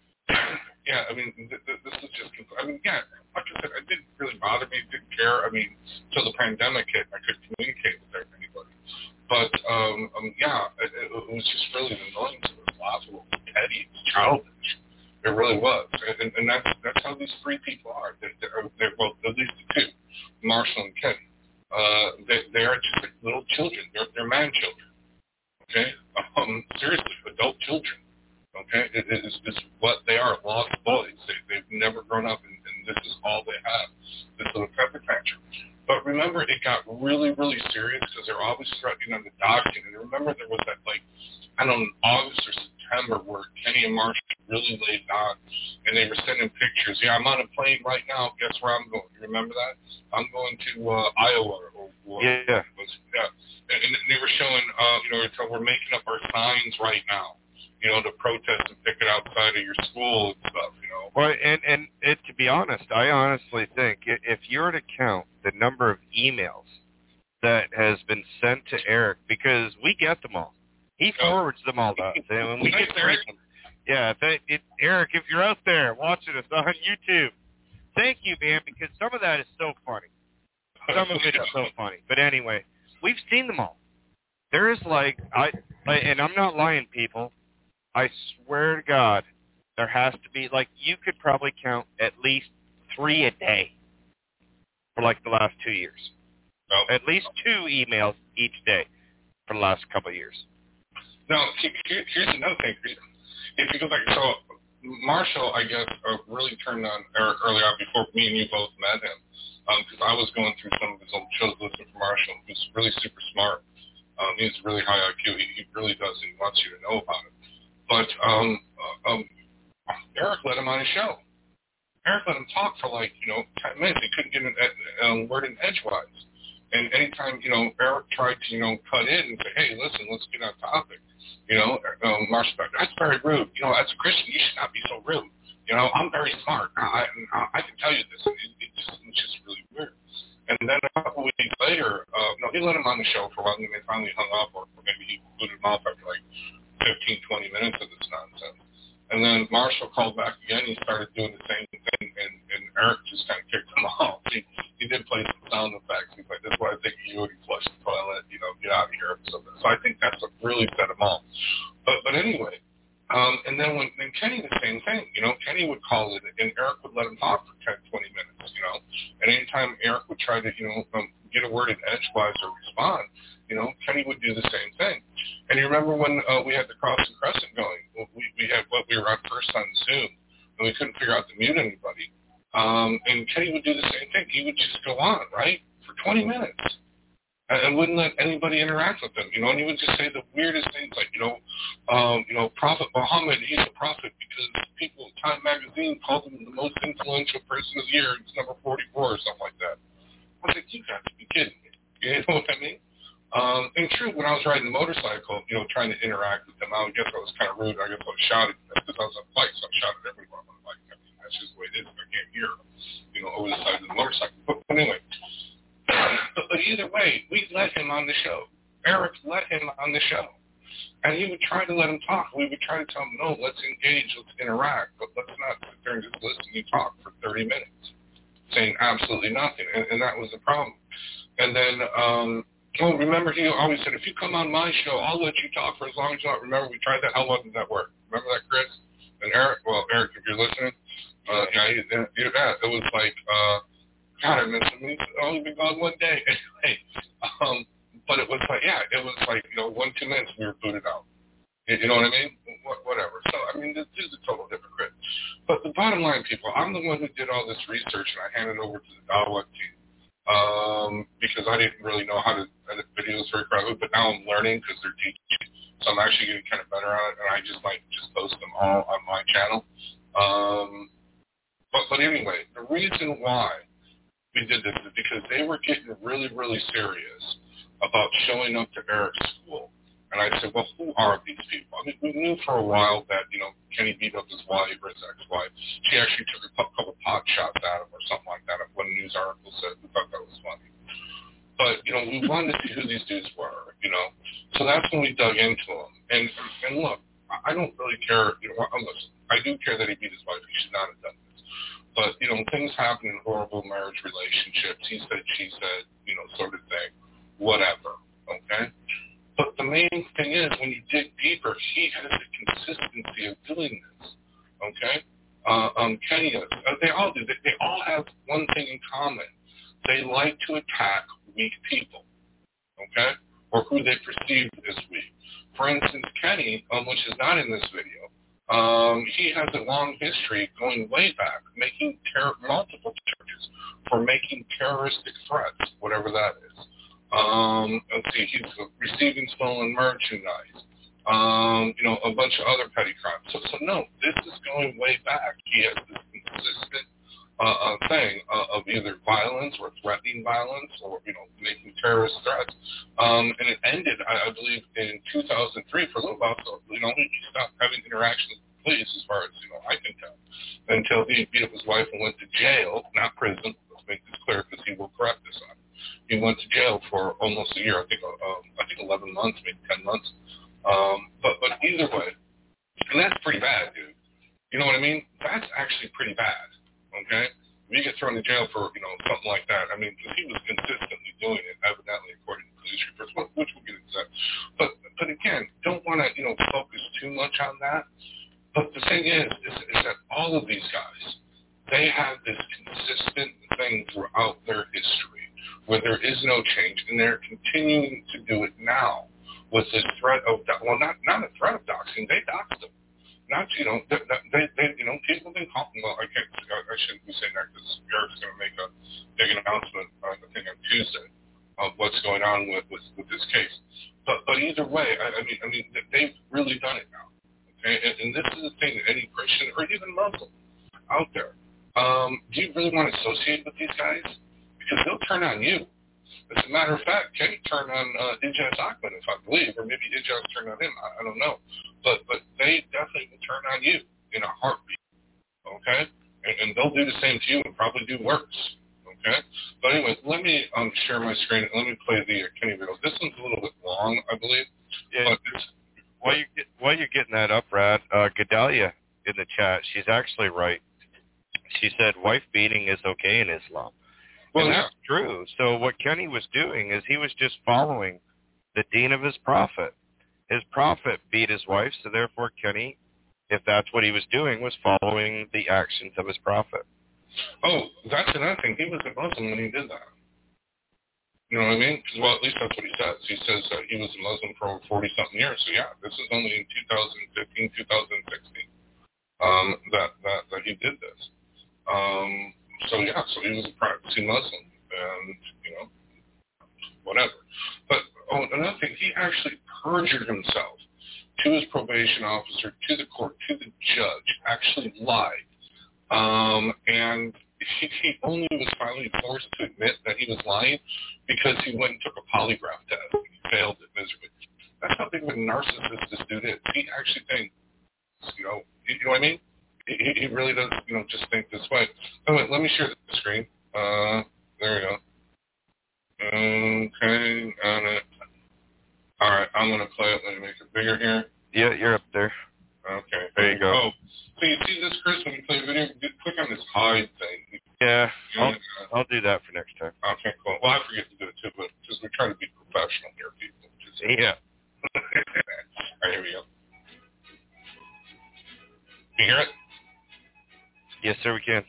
yeah, I mean, th- th- this is just, I mean, yeah, like I said, it didn't really bother me, didn't care. I mean, until the pandemic hit, I couldn't communicate with anybody. But, um, um yeah, it, it, it was just really annoying. It was laughable, it was petty, it was childish. It really was. And, and that's that's how these three people are. They're, they're, they're well, at least the two, Marshall and Kenny. Uh, they, they are just like little children. They're, they're man children. Okay? Um, seriously, adult children. Okay? It, it is, it's what they are, lost boys. They, they've never grown up in, in this is all they have, this little pepper tantrum. But remember, it got really, really serious because they're always threatening on the docket. And remember, there was that, like, I don't know, August or September where Kenny and Marshall really laid on, and they were sending pictures. Yeah, I'm on a plane right now. Guess where I'm going? You remember that? I'm going to uh, Iowa. Or, or yeah. Was, yeah. And, and they were showing, uh, you know, we're making up our signs right now, you know, to protest and pick it outside of your school and stuff, you know. Well, and, and it, to be honest, I honestly think if you were to count the number of emails that has been sent to Eric, because we get them all. He forwards them all to us, and we get to read them. Yeah, if it, it, Eric, if you're out there watching us on YouTube, thank you, man, because some of that is so funny. Some of it is so funny. But anyway, we've seen them all. There is like, I, and I'm not lying, people. I swear to God, there has to be, like, you could probably count at least three a day for, like, the last two years. Oh. At least two emails each day for the last couple of years. Now, here, here's another thing. If you go back, so Marshall, I guess, uh, really turned on Eric early on before me and you both met him, because um, I was going through some of his old shows listening to Marshall, who's really super smart. Um, he's really high I Q. He, he really does, and he wants you to know about it. But um, uh, um, Eric let him on his show. Eric let him talk for like, you know, ten minutes. He couldn't get an um, word in edgewise. And anytime, you know, Eric tried to, you know, cut in and say, hey, listen, let's get on topic. You know, um, Marshall, that's very rude. You know, as a Christian, you should not be so rude. You know, I'm very smart. I, I, I can tell you this. It, it just, it's just really weird. And then a couple of weeks later, uh, no, he let him on the show for a while, and they finally hung up, or maybe he booted him off after like fifteen, twenty minutes of this nonsense. And then Marshall called back again. He started doing the same thing, and, and Eric just kind of kicked him off. He, he did play some sound effects. He's like, this is what I think of you, and he flushed the toilet, you know, get out of here. So, so I think that's what really set him off. But but anyway, um, and then when then Kenny, the same thing. You know, Kenny would call it, and Eric would let him talk for ten, twenty minutes, you know. And anytime Eric would try to, you know, um, get a word in edgewise or respond, you know, Kenny would do the same thing. And you remember when uh, we had the Cross and Crescent going? We, we had what we were on first on Zoom, and we couldn't figure out to mute anybody. Um, and Kenny would do the same thing. He would just go on, right, for twenty minutes, and, and wouldn't let anybody interact with him. You know, and he would just say the weirdest things, like, you know, um, you know, Prophet Muhammad, he's a prophet because people, Time Magazine called him the most influential person of the year. It's number forty-four or something like that. I was like, you got to be kidding me. You know what I mean? Um, and true, when I was riding the motorcycle, you know, trying to interact with them, I guess I was kind of rude. I guess I was shouting because I was on a bike, so I shouted everywhere on my bike. I mean, that's just the way it is. I can't hear, you know, over the side of the motorcycle. But anyway, but, but either way, we let him on the show. Eric let him on the show. And he would try to let him talk. We would try to tell him, no, let's engage, let's interact, but let's not sit there and just listen to you talk for thirty minutes, saying absolutely nothing. And, and that was the problem. And then, um, oh, remember, he always said, if you come on my show, I'll let you talk for as long as you want. Remember, we tried that. How long did that work? Remember that, Chris? And Eric, well, Eric, if you're listening, uh, yeah, he, yeah, it was like, uh, God, I miss him. He's only been gone one day. Anyway, um, but it was like, yeah, it was like, you know, one, two minutes, we were booted out. You, you know what I mean? What, whatever. So, I mean, this, this is a total hypocrite. But the bottom line, people, I'm the one who did all this research, and I handed it over to the Dawa team. Um, because I didn't really know how to edit videos very correctly, but now I'm learning because they're teaching, so I'm actually getting kind of better at it, and I just like just post them all on my channel. Um, but but anyway, the reason why we did this is because they were getting really, really serious about showing up to Eric's school. And I said, well, who are these people? I mean, we knew for a while that, you know, Kenny beat up his wife or his ex-wife. She actually took a couple pot shots at him or something like that. One news article said, we thought that was funny. But, you know, we wanted to see who these dudes were, you know. So that's when we dug into them. And, and look, I don't really care. You know, listen, I do care that he beat his wife. He should not have done this. But, you know, things happen in horrible marriage relationships. He said, she said, you know, sort of thing. Whatever, okay? But the main thing is, when you dig deeper, he has the consistency of doing this, okay? Uh, um, Kenny does. Uh, they all do. They, they all have one thing in common. They like to attack weak people, okay, or who they perceive as weak. For instance, Kenny, um, which is not in this video, Um, he has a long history going way back, making ter- multiple charges for making terroristic threats, whatever that is. Um, let's see, he's receiving stolen merchandise. Um, you know, a bunch of other petty crimes. So, so no, this is going way back. He has this consistent uh, uh, thing uh, of either violence or threatening violence or, you know, making terrorist threats. Um, and it ended, I, I believe, in two thousand three for a little while. So, you know, he stopped having interactions with the police, as far as, you know, I can tell, until he beat up his wife and went to jail, not prison. Let's make this clear because he will correct this on. He went to jail for almost a year. I think, um, I think eleven months, maybe ten months. Um, but, but either way, and that's pretty bad, dude. You know what I mean? That's actually pretty bad, okay? If you get thrown in jail for, you know, something like that, I mean, because he was consistently doing it, evidently, according to police reports, which we'll get into that. But, but again, don't want to, you know, focus too much on that. But the thing is, is, is that all of these guys, they have this consistent thing throughout their history where there is no change, and they're continuing to do it now. With this threat of, well, not not a threat of doxing, they doxed them. Not, you know, they, they, they you know, people didn't call them, well, I can't, I shouldn't be saying that because Eric's going to make a big announcement, uh, I think on Tuesday, of what's going on with, with, with this case. But but either way, I, I mean, I mean, they've really done it now, okay? And, and this is the thing that any Christian or even Muslim out there, um, do you really want to associate with these guys? Because they'll turn on you. As a matter of fact, Kenny turned on uh, Ijaz Ahmed, if I believe, or maybe Ijaz turned on him. I, I don't know. But but they definitely will turn on you in a heartbeat, okay? And, and they'll do the same to you and probably do worse, okay? But anyway, let me um, share my screen and let me play the uh, Kenny video. This one's a little bit long, I believe. Yeah. But it's, While, you get, while you're getting that up, Brad, uh, Gedalia in the chat, she's actually right. She said wife beating is okay in Islam. well, and yeah. that's true. So what Kenny was doing is he was just following the deen of his prophet. His prophet beat his wife, so therefore Kenny, if that's what he was doing, was following the actions of his prophet. Oh, that's another thing. He was a Muslim when he did that. You know what I mean? Well, at least that's what he says. He says that he was a Muslim for over forty-something years. So, yeah, this is only in two thousand fifteen, two thousand sixteen um, that, that, that he did this. Um, so, yeah, so he was a practicing Muslim. And, you know, whatever. But oh, another thing, he actually perjured himself to his probation officer, to the court, to the judge, actually lied. Um, and he, he only was finally forced to admit that he was lying because he went and took a polygraph test and he failed it miserably. That's how big of a narcissist this dude is. He actually thinks, you know, you know what I mean? He, he really does, you know, just think this way. Oh, wait, let me share the screen. Uh, there we go. Okay, on it. All right, I'm going to play it. Let me make it bigger here. Yeah, you're up there. Okay. There you go. Oh, so you see this, Chris, when you play a video, click on this hide thing. Yeah, I'll, And, uh, I'll do that for next time. Okay, cool. Well, I forget to do it, too, but just we're trying to be professional here, people. Just, Yeah. All right, here we go. Can you hear it? Yes, sir, we can.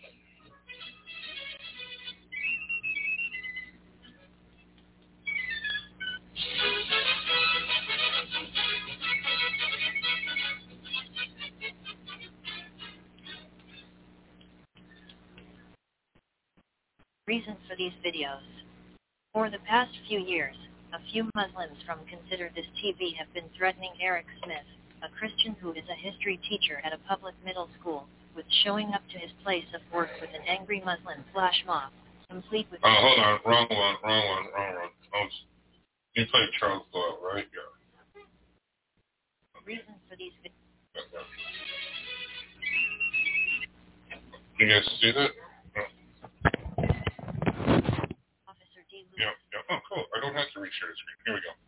Reason for these videos. For the past few years, a few Muslims from Consider This T V have been threatening Eric Smith, a Christian who is a history teacher at a public middle school, with showing up to his place of work with an angry Muslim flash mob, complete with... Oh, hold on. Wrong one, wrong one, wrong one. Oh, you played Charles Doyle, right? Yeah. Reason for these videos. You guys see that? Officer D. Lewis. Yeah, yeah. Oh, cool. I don't have to reshare the screen. Here we go.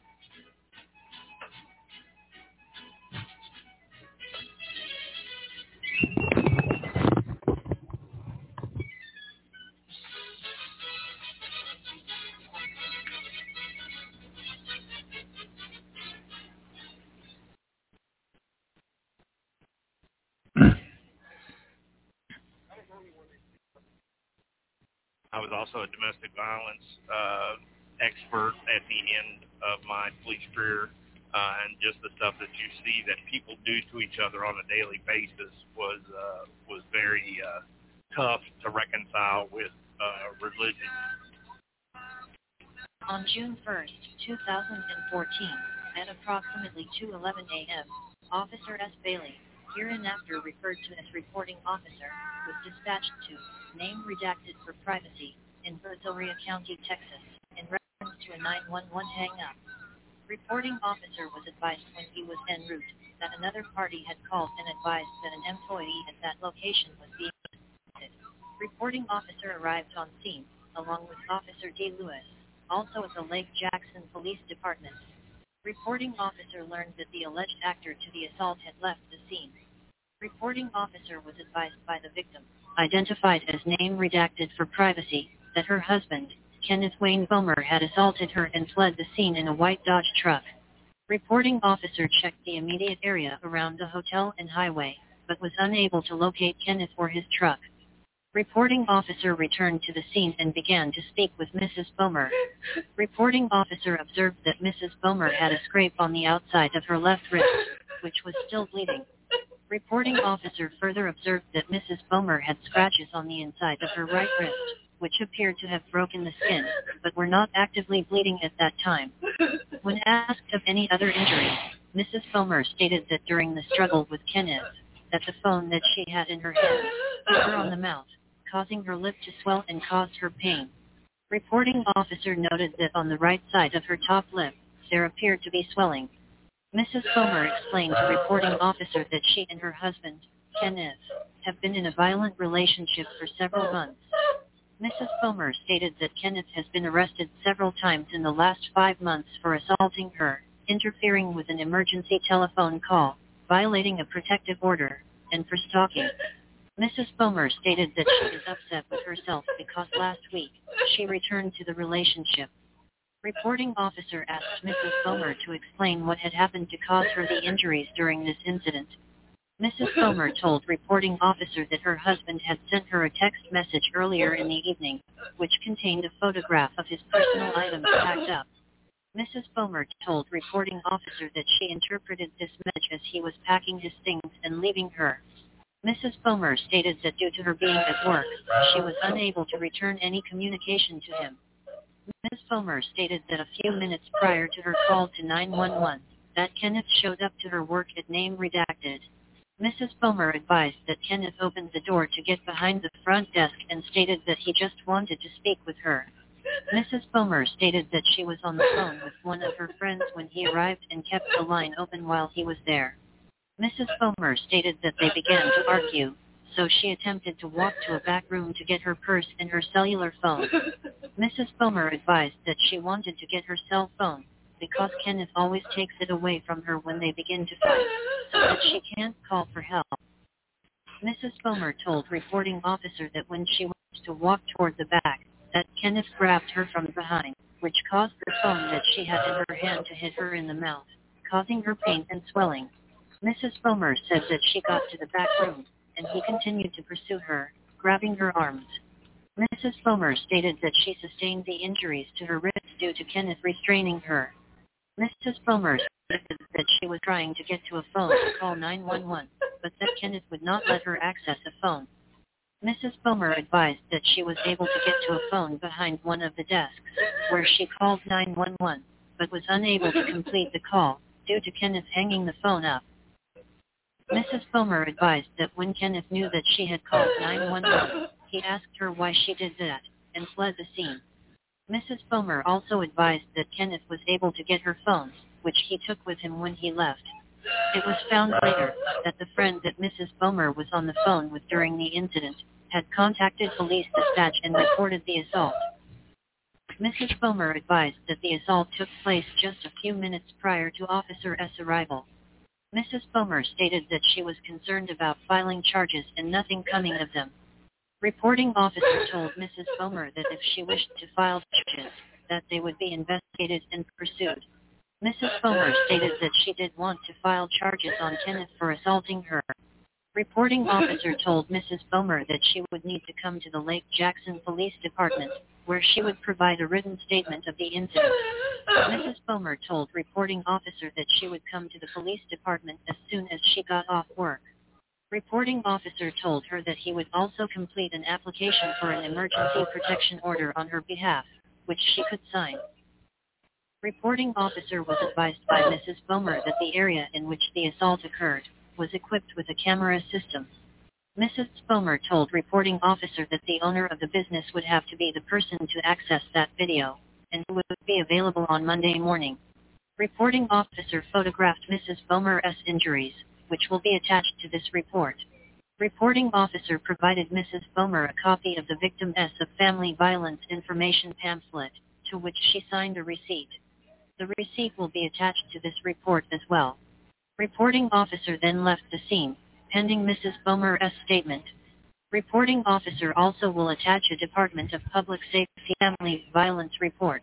I was also a domestic violence uh, expert at the end of my police career uh, and just the stuff that you see that people do to each other on a daily basis was uh, was very uh, tough to reconcile with uh, religion. On June first, two thousand fourteen, at approximately two eleven a.m., Officer S. Bailey, hereinafter referred to as reporting officer, was dispatched to, name redacted for privacy, in Brazoria County, Texas, in reference to a nine one one hang-up. Reporting officer was advised when he was en route that another party had called and advised that an employee at that location was being arrested. Reporting officer arrived on scene, along with Officer D. Lewis, also at the Lake Jackson Police Department. Reporting officer learned that the alleged actor to the assault had left the scene. Reporting officer was advised by the victim, identified as name redacted for privacy, that her husband, Kenneth Wayne Bomer, had assaulted her and fled the scene in a white Dodge truck. Reporting officer checked the immediate area around the hotel and highway, but was unable to locate Kenneth or his truck. Reporting officer returned to the scene and began to speak with Missus Bomer. Reporting officer observed that Missus Bomer had a scrape on the outside of her left wrist, which was still bleeding. Reporting officer further observed that Missus Bomer had scratches on the inside of her right wrist, which appeared to have broken the skin, but were not actively bleeding at that time. When asked of any other injuries, Missus Bomer stated that during the struggle with Kenneth, that the phone that she had in her hand hit her on the mouth, causing her lip to swell and caused her pain. Reporting officer noted that on the right side of her top lip, there appeared to be swelling. Missus Bomer explained to reporting officer that she and her husband, Kenneth, have been in a violent relationship for several months. Missus Bomer stated that Kenneth has been arrested several times in the last five months for assaulting her, interfering with an emergency telephone call, violating a protective order, and for stalking. Missus Bomer stated that she is upset with herself because last week, she returned to the relationship. Reporting officer asked Missus Bomer to explain what had happened to cause her the injuries during this incident. Missus Bomer told reporting officer that her husband had sent her a text message earlier in the evening, which contained a photograph of his personal items packed up. Missus Bomer told reporting officer that she interpreted this message as he was packing his things and leaving her. Missus Bomer stated that due to her being at work, she was unable to return any communication to him. Miz Bomer stated that a few minutes prior to her call to nine one one, that Kenneth showed up to her work at name redacted. Missus Bomer advised that Kenneth opened the door to get behind the front desk and stated that he just wanted to speak with her. Missus Bomer stated that she was on the phone with one of her friends when he arrived and kept the line open while he was there. Missus Bomer stated that they began to argue, so she attempted to walk to a back room to get her purse and her cellular phone. Missus Bomer advised that she wanted to get her cell phone, because Kenneth always takes it away from her when they begin to fight, so that she can't call for help. Missus Bomer told reporting officer that when she went to walk toward the back, that Kenneth grabbed her from behind, which caused the phone that she had in her hand to hit her in the mouth, causing her pain and swelling. Missus Bomer said that she got to the back room, and he continued to pursue her, grabbing her arms. Missus Bomer stated that she sustained the injuries to her wrists due to Kenneth restraining her. Missus Bomer stated that she was trying to get to a phone to call nine one one, but that Kenneth would not let her access a phone. Missus Bomer advised that she was able to get to a phone behind one of the desks, where she called nine one one, but was unable to complete the call, due to Kenneth hanging the phone up. Missus Bomer advised that when Kenneth knew that she had called nine one one, he asked her why she did that, and fled the scene. Missus Bomer also advised that Kenneth was able to get her phone, which he took with him when he left. It was found later that the friend that Missus Bomer was on the phone with during the incident had contacted police dispatch and reported the assault. Missus Bomer advised that the assault took place just a few minutes prior to Officer S' arrival. Missus Bomer stated that she was concerned about filing charges and nothing coming of them. Reporting officer told Missus Bomer that if she wished to file charges, that they would be investigated and pursued. Missus Bomer stated that she did want to file charges on Kenneth for assaulting her. Reporting officer told Missus Bomer that she would need to come to the Lake Jackson Police Department, where she would provide a written statement of the incident. Missus Bomer told reporting officer that she would come to the police department as soon as she got off work. Reporting officer told her that he would also complete an application for an emergency protection order on her behalf, which she could sign. Reporting officer was advised by Missus Bomer that the area in which the assault occurred was equipped with a camera system. Missus Bomer told reporting officer that the owner of the business would have to be the person to access that video, and it would be available on Monday morning. Reporting officer photographed Missus Bomer's injuries, which will be attached to this report. Reporting officer provided Missus Bomer a copy of the victim's of family violence information pamphlet, to which she signed a receipt. The receipt will be attached to this report as well. Reporting officer then left the scene, pending Missus Bomer's statement. Reporting officer also will attach a Department of Public Safety family violence report.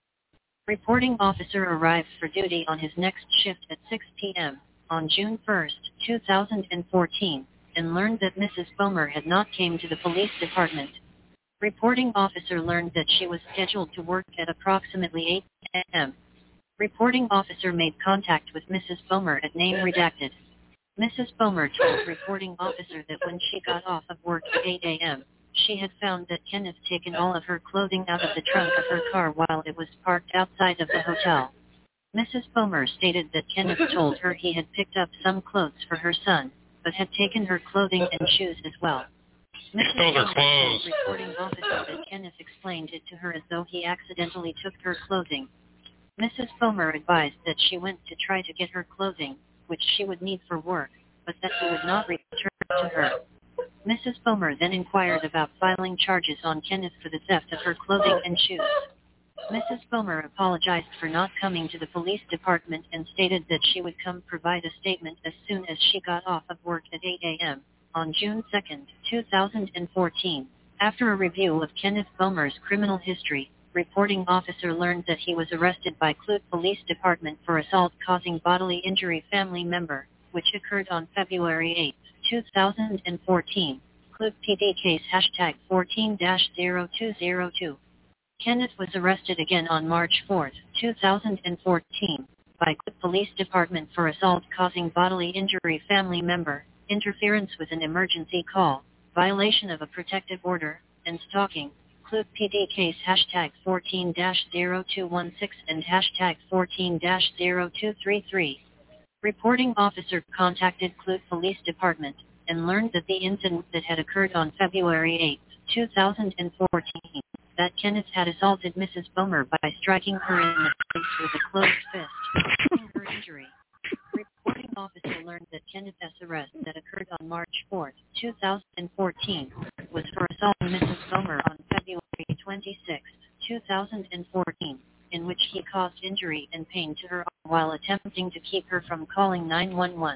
Reporting officer arrived for duty on his next shift at six p.m. on June first, two thousand fourteen, and learned that Missus Bomer had not came to the police department. Reporting officer learned that she was scheduled to work at approximately eight a.m. Reporting officer made contact with Missus Bomer at name redacted. Missus Bomer told reporting officer that when she got off of work at eight a.m., she had found that Kenneth taken all of her clothing out of the trunk of her car while it was parked outside of the hotel. Missus Bomer stated that Kenneth told her he had picked up some clothes for her son, but had taken her clothing and shoes as well. Missus Those are Bomer clothes. told reporting officer that Kenneth explained it to her as though he accidentally took her clothing. Missus Bomer advised that she went to try to get her clothing, which she would need for work, but that he would not return to her. Missus Bomer then inquired about filing charges on Kenneth for the theft of her clothing and shoes. Missus Bomer apologized for not coming to the police department and stated that she would come provide a statement as soon as she got off of work at eight a.m. on June second, two thousand fourteen. After a review of Kenneth Bomer's criminal history, reporting officer learned that he was arrested by Clute Police Department for assault causing bodily injury family member, which occurred on February eighth, two thousand fourteen. Clute P D case hashtag fourteen dash zero two zero two. Kenneth was arrested again on March fourth, two thousand fourteen, by Clute Police Department for assault causing bodily injury family member, interference with an emergency call, violation of a protective order, and stalking. Clute P D case hashtag fourteen dash zero two one six and hashtag fourteen dash zero two three three. Reporting officer contacted Clute Police Department and learned that the incident that had occurred on February eighth, two thousand fourteen, that Kenneth had assaulted Missus Bomer by striking her in the face with a closed fist, causing her injury. Reporting officer learned that Kenneth's arrest that occurred on March fourth, two thousand fourteen, was for assaulting Missus Bomer on February twenty-sixth, two thousand fourteen, in which he caused injury and pain to her while attempting to keep her from calling nine one one.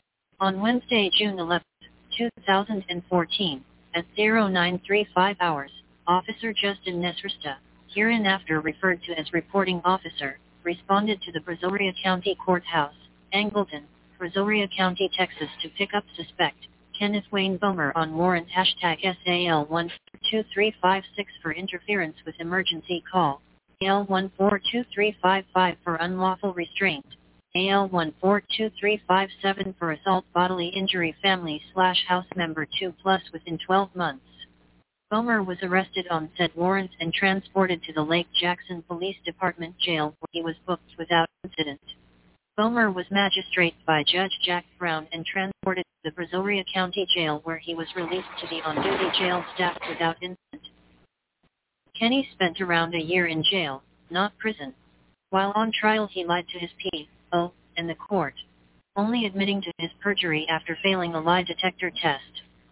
On Wednesday, June eleventh, two thousand fourteen, at oh nine thirty-five hours, Officer Justin Nesrista, hereinafter referred to as reporting officer, responded to the Brazoria County Courthouse, Angleton, Brazoria County, Texas to pick up suspect Kenneth Wayne Bomer on warrant hashtag S A L one four two three five six for interference with emergency call, A L one four two three five five for unlawful restraint, A L one four two three five seven for assault bodily injury family slash house member two plus within twelve months. Bomer was arrested on said warrant and transported to the Lake Jackson Police Department jail where he was booked without incident. Bomer was magistrate by Judge Jack Brown and transported to the Brazoria County Jail where he was released to the on-duty jail staff without incident. Kenny spent around a year in jail, not prison. While on trial he lied to his P O and the court, only admitting to his perjury after failing a lie detector test.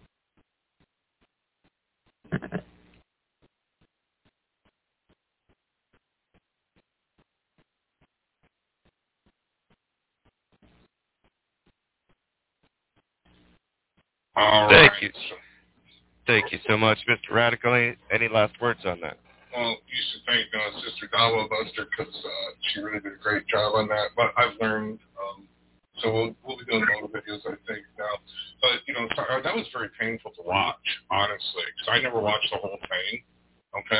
All Thank right. you. Thank you so much, Mister Radical. Any, any last words on that? Well, you should thank uh, Sister Dawa Buster because uh, she really did a great job on that. But I've learned, um, so we'll, we'll be doing more videos, I think, now. But, you know, so, uh, that was very painful to watch, honestly, because I never watched the whole thing, okay?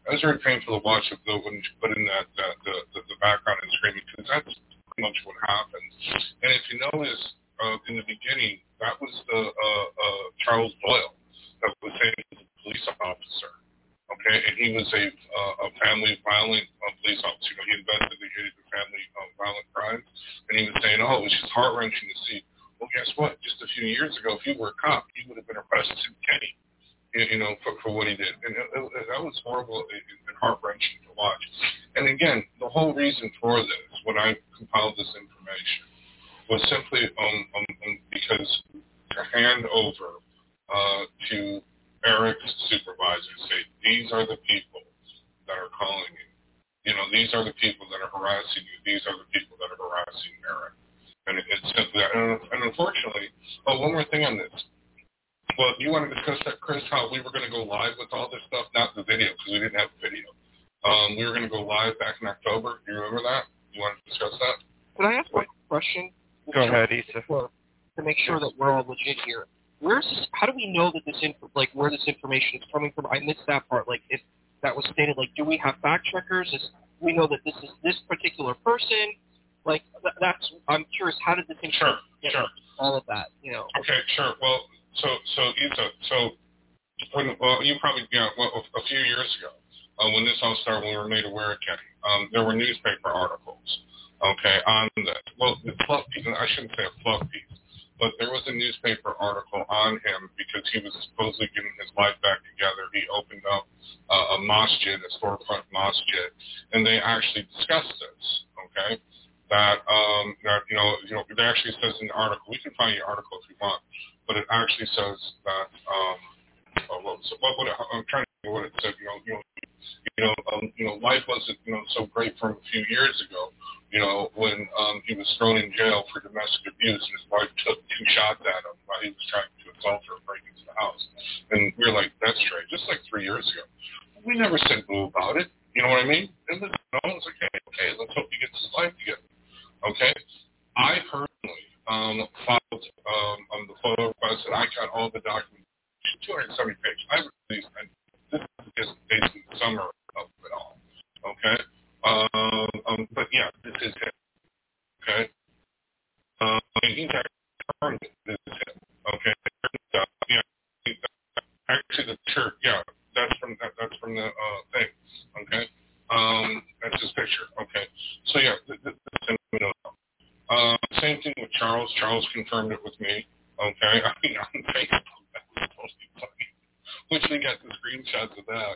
That was very painful to watch it, though, when you put in that, that the, the, the background and screaming, because that's pretty much what happened. And if you notice, uh, in the beginning, that was the uh, uh, Charles Doyle that was saying he was a police officer, okay? And he was a, uh, a family violent uh, police officer. You know, he investigated the family uh, violent crimes, and he was saying, oh, it was just heart-wrenching to see. Well, guess what? Just a few years ago, if you were a cop, you would have been arrested in Kenny. You know, for, for what he did. And it, it, that was horrible and heart-wrenching to watch. And again, the whole reason for this, when I compiled this information, was simply um, um, um, because to hand over uh, to Eric's supervisors, say, these are the people that are calling you. You know, these are the people that are harassing you. These are the people that are harassing Eric. And it, it's simply that. And, and unfortunately, oh, one more thing on this. Well, you want to discuss that, Chris, how we were going to go live with all this stuff? Not the video, because we didn't have video. Um, we were going to go live back in October. Do you remember that? You want to discuss that? Can I ask one question? Go ahead, Issa. To make sure that we're all legit here. Where's this, how do we know that this info, like where this information is coming from? I missed that part. Like if that was stated, like do we have fact checkers? Is, do we know that this is this particular person? Like th- that's I'm curious. How did this information Sure, get sure. all of that? You know. Okay, sure. Well. So, so, Issa, so, when, well, you probably, yeah, well, a few years ago, uh, when this all started, when we were made aware of Kenny, um, there were newspaper articles, okay, on that. Well, the fluff piece, I shouldn't say a fluff piece, but there was a newspaper article on him because he was supposedly getting his life back together. He opened up uh, a masjid, a storefront masjid, and they actually discussed this, okay? That, um, that you know, you know, it actually says in the article, we can find your article if you want, but it actually says that, um, oh, what, was it, what, what I'm trying to think of what it said, you know, you know, you know, um, you know, life wasn't, you know, so great from a few years ago, you know, when um, he was thrown in jail for domestic abuse and his wife took two shots at him while he was trying to assault her and break into the house. And we were like, that's strange, just like three years ago. We never said boo about it, you know what I mean? It was, no, it was okay, okay, let's hope he gets his life together. Okay, I personally um, filed um, on the photo request, and I got all the documents, two hundred seventy pages. I released, and this is just basically the summary of it all. Okay, um, um, but yeah, this is him. Okay, um, and he's actually confirmed that this is him. Okay, uh, yeah, actually the shirt, yeah, that's from that, that's from the uh, thing. Okay, um, that's his picture. Okay, so yeah, this is him. Uh, same thing with Charles. Charles confirmed it with me. Okay, I mean on Facebook, that was totally funny. Which we got the screenshots of that.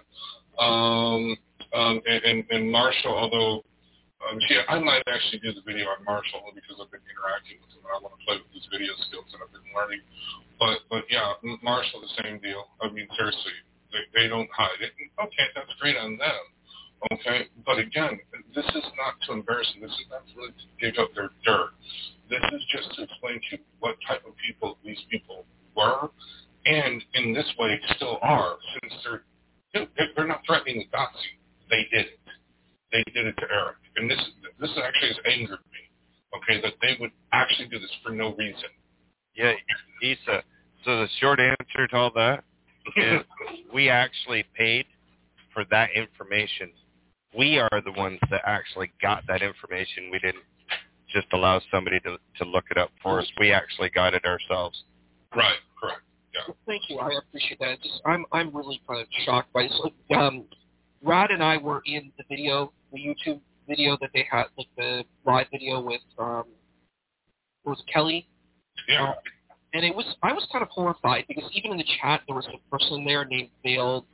Um, um, and, and, and Marshall, although um, see, I might actually do the video on Marshall because I've been interacting with him and I want to play with his video skills that I've been learning. But but yeah, Marshall, the same deal. I mean seriously, they, they don't hide it. Okay, that's great on them. Okay, but again, this is not to embarrass them. This is not really to dig up their dirt. This is just to explain to you what type of people these people were, and in this way still are, since they're they're not threatening with Doxy. They did it. They did it to Eric, and this this actually has angered me. Okay, that they would actually do this for no reason. Yeah, Issa. So the short answer to all that is we actually paid for that information. We are the ones that actually got that information. We didn't just allow somebody to to look it up for us. We actually got it ourselves. Right, correct. Yeah. Well, thank you. I appreciate that. It's just, I'm I'm really kind of shocked by this. Like, um, Rod and I were in the video, the YouTube video that they had, like the live video with um, what was it, Kelly? Yeah. Uh, and it was I was kind of horrified because even in the chat there was a person there named Veiled,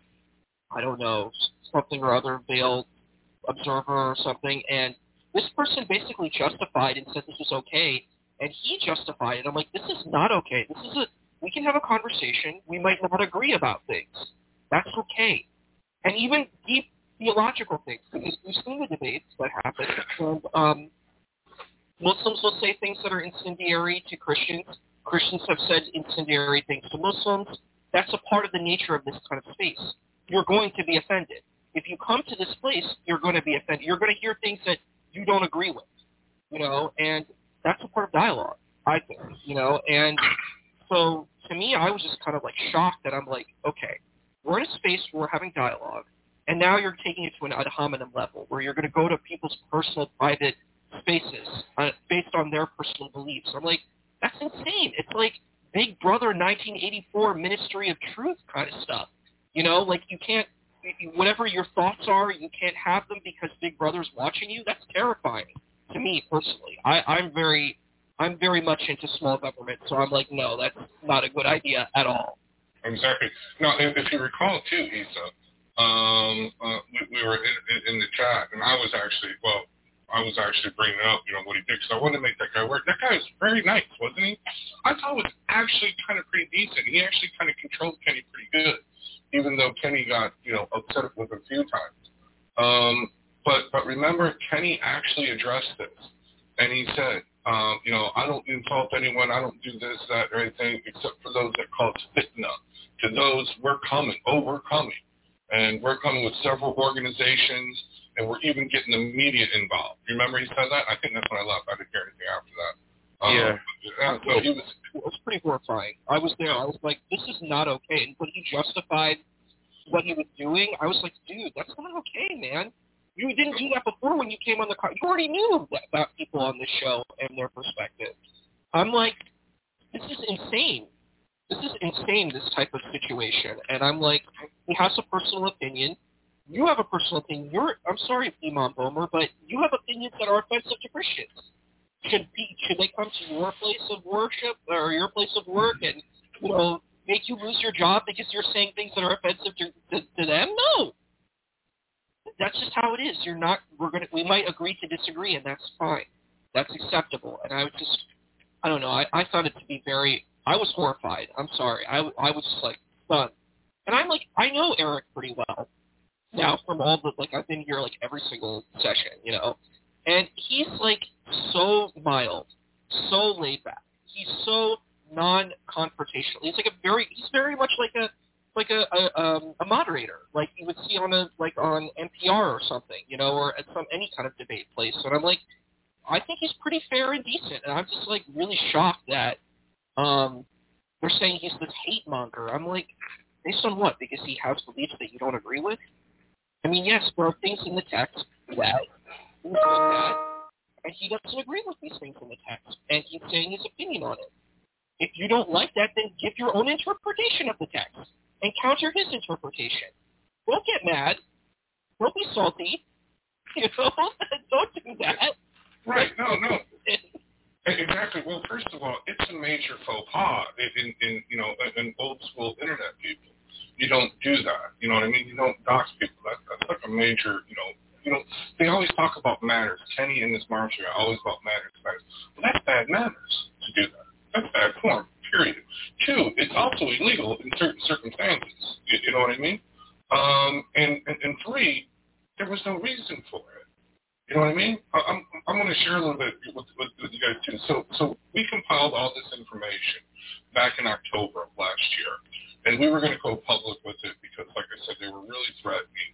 I don't know, something or other, Veiled Observer or something, and this person basically justified and said this was okay, and he justified it. I'm like, this is not okay. This is a we can have a conversation. We might not agree about things. That's okay. And even deep theological things, because we've seen the debates that happen, and um, Muslims will say things that are incendiary to Christians. Christians have said incendiary things to Muslims. That's a part of the nature of this kind of space. You're going to be offended. If you come to this place, you're going to be offended. You're going to hear things that you don't agree with, you know, and that's a part of dialogue, I think, you know. And so to me, I was just kind of like shocked that I'm like, okay, we're in a space where we're having dialogue, And now you're taking it to an ad hominem level where you're going to go to people's personal, private spaces uh, based on their personal beliefs. I'm like, that's insane. It's like Big Brother nineteen eighty-four Ministry of Truth kind of stuff. You know, like you can't, whatever your thoughts are, you can't have them because Big Brother's watching you. That's terrifying to me personally. I, I'm very, I'm very much into small government, so I'm like, no, that's not a good idea at all. Exactly. No, if, if you recall too, Issa, um, uh, we, we were in, in, in the chat, and I was actually, well, I was actually bringing up, you know, what he did, because I wanted to make that guy work. That guy was very nice, wasn't he? I thought it was actually kind of pretty decent. He actually kind of controlled Kenny pretty good, even though Kenny got, you know, upset with him a few times. Um, but but remember, Kenny actually addressed this, and he said, um, you know, I don't insult anyone, I don't do this, that, or anything, except for those that call it fitna. To those, we're coming. Oh, we're coming. And we're coming with several organizations, and we're even getting the media involved. Remember he said that? I think that's when I left. I didn't hear anything after that. Um, yeah. yeah so he was, it was pretty horrifying. I was there. I was like, this is not okay. And when he justified what he was doing, I was like, dude, that's not okay, man. You didn't do that before when you came on the car. You already knew about people on this show and their perspective. I'm like, this is insane. This is insane, this type of situation. And I'm like, he has a personal opinion. You have a personal opinion. You're, I'm sorry, Imam Bomer, but you have opinions that are offensive to Christians. Should be, should they come to your place of worship or your place of work and, you know, make you lose your job because you're saying things that are offensive to, to, to them? No. That's just how it is. You're not, we're going to, we might agree to disagree, and that's fine. That's acceptable. And I would just, I don't know, I, I found it to be very, I was horrified. I'm sorry. I, I was just like, stunned. And I'm like, I know Eric pretty well now from all the, like, I've been here like every single session, you know. And he's like so mild, so laid back. He's so non-confrontational. He's like a very, he's very much like a, like a, a, um, a moderator, like you would see on a, like on N P R or something, you know, or at some, any kind of debate place. And I'm like, I think he's pretty fair and decent. And I'm just like really shocked that, um, they're saying he's this hate monger. I'm like, based on what? Because he has beliefs that you don't agree with? I mean, yes, there are things in the text that he's like that, and he doesn't agree with these things in the text, and he's saying his opinion on it. If you don't like that, then give your own interpretation of the text and counter his interpretation. Don't get mad. Don't be salty. You know, don't do that. Right? No, no. Exactly. Well, first of all, it's a major faux pas in, in, in you know, in old school internet people. You don't do that. You know what I mean? You don't dox people. That, that's like a major, you know, you know, they always talk about manners. Kenny and this Marshall are always about manners. manners. Well, that's bad manners to do that. That's bad form, period. Two, it's also illegal in certain circumstances. You, you know what I mean? Um, and, and, and three, there was no reason for it. You know what I mean? I'm I'm going to share a little bit with, with, with you guys too. So so we compiled all this information back in October of last year, and we were going to go public with it because, like I said, they were really threatening,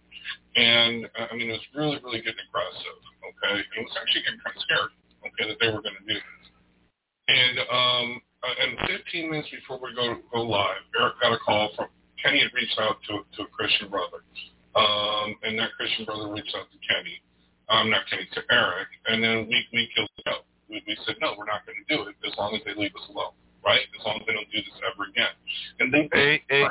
and uh, I mean it was really really getting aggressive. Okay, it was actually getting kind of scary. Okay, that they were going to do this, and um uh, and fifteen minutes before we go go live, Eric got a call from Kenny. Had reached out to to a Christian brother, um, and that Christian brother reached out to Kenny. Um, not Kenny, to Eric, and then we, we killed the show. We, we said, no, we're not going to do it as long as they leave us alone, right? As long as they don't do this ever again. And they hey, hey,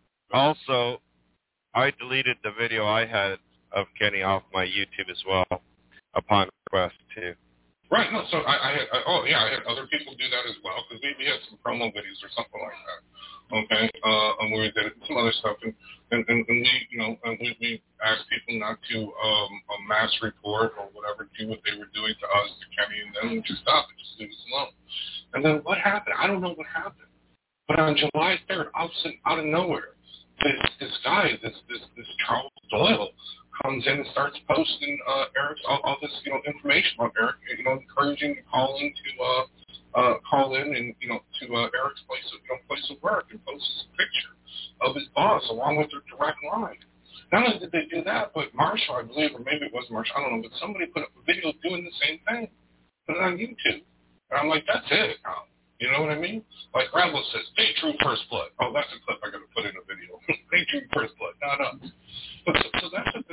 also, I deleted the video I had of Kenny off my YouTube as well upon request, too. Right, no, so I, I had, I, oh, yeah, I had other people do that as well, because we, we had some promo videos or something like that, okay, uh, and we did some other stuff, and, and, and, and we, you know, and we, we asked people not to um, a mass report or whatever, do what they were doing to us, to Kenny and them, and just stop it, just leave us alone. And then what happened? I don't know what happened, but on July third, out of, out of nowhere, this, this guy, this, this, this Charles Doyle, comes in and starts posting uh, Eric's all, all this, you know, information about Eric, you know, encouraging calling to uh, uh, call in and you know to uh, Eric's place of you know place of work and posts a picture of his boss along with their direct line. Not only did they do that, but Marshall, I believe, or maybe it was Marshall, I don't know, but somebody put up a video doing the same thing, put it on YouTube, and I'm like, that's it, now. You know what I mean? Like Randall says, "Hey, true first blood." Oh, that's a clip I got to put in a video. "Hey, true first blood." No, no. But so, so that's the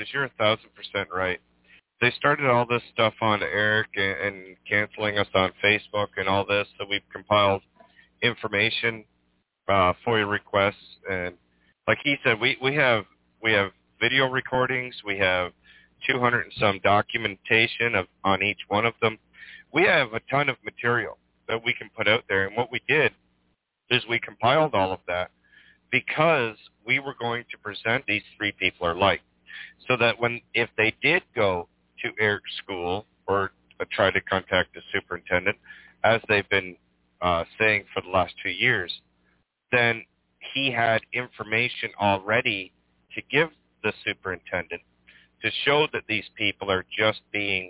is you're a thousand percent right. They started all this stuff on Eric and, and canceling us on Facebook and all this, so we've compiled information, uh, FOIA requests, and like he said, we, we have we have video recordings, we have two hundred and some documentation of on each one of them. We have a ton of material that we can put out there, and what we did is we compiled all of that because we were going to present these three people alike, so that when if they did go to Eric's school or uh, try to contact the superintendent, as they've been uh, saying for the last two years, then he had information already to give the superintendent to show that these people are just being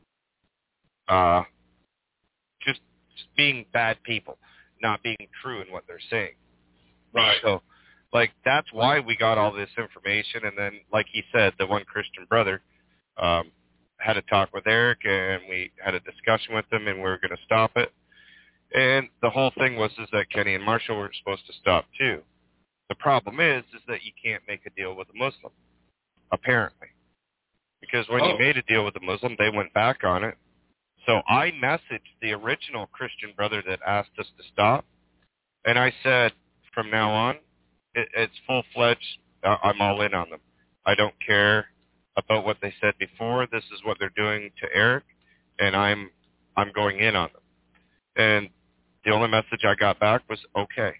uh, just being bad people, not being true in what they're saying. Right. So, like, that's why we got all this information. And then, like he said, the one Christian brother um, had a talk with Eric, and we had a discussion with him, and we were going to stop it. And the whole thing was is that Kenny and Marshall were supposed to stop too. The problem is is that you can't make a deal with a Muslim, apparently. Because when oh. you made a deal with a Muslim, they went back on it. So I messaged the original Christian brother that asked us to stop, and I said, from now on, it, it's full-fledged. Uh, I'm all in on them. I don't care about what they said before. This is what they're doing to Eric, and I'm I'm going in on them. And the only message I got back was, okay.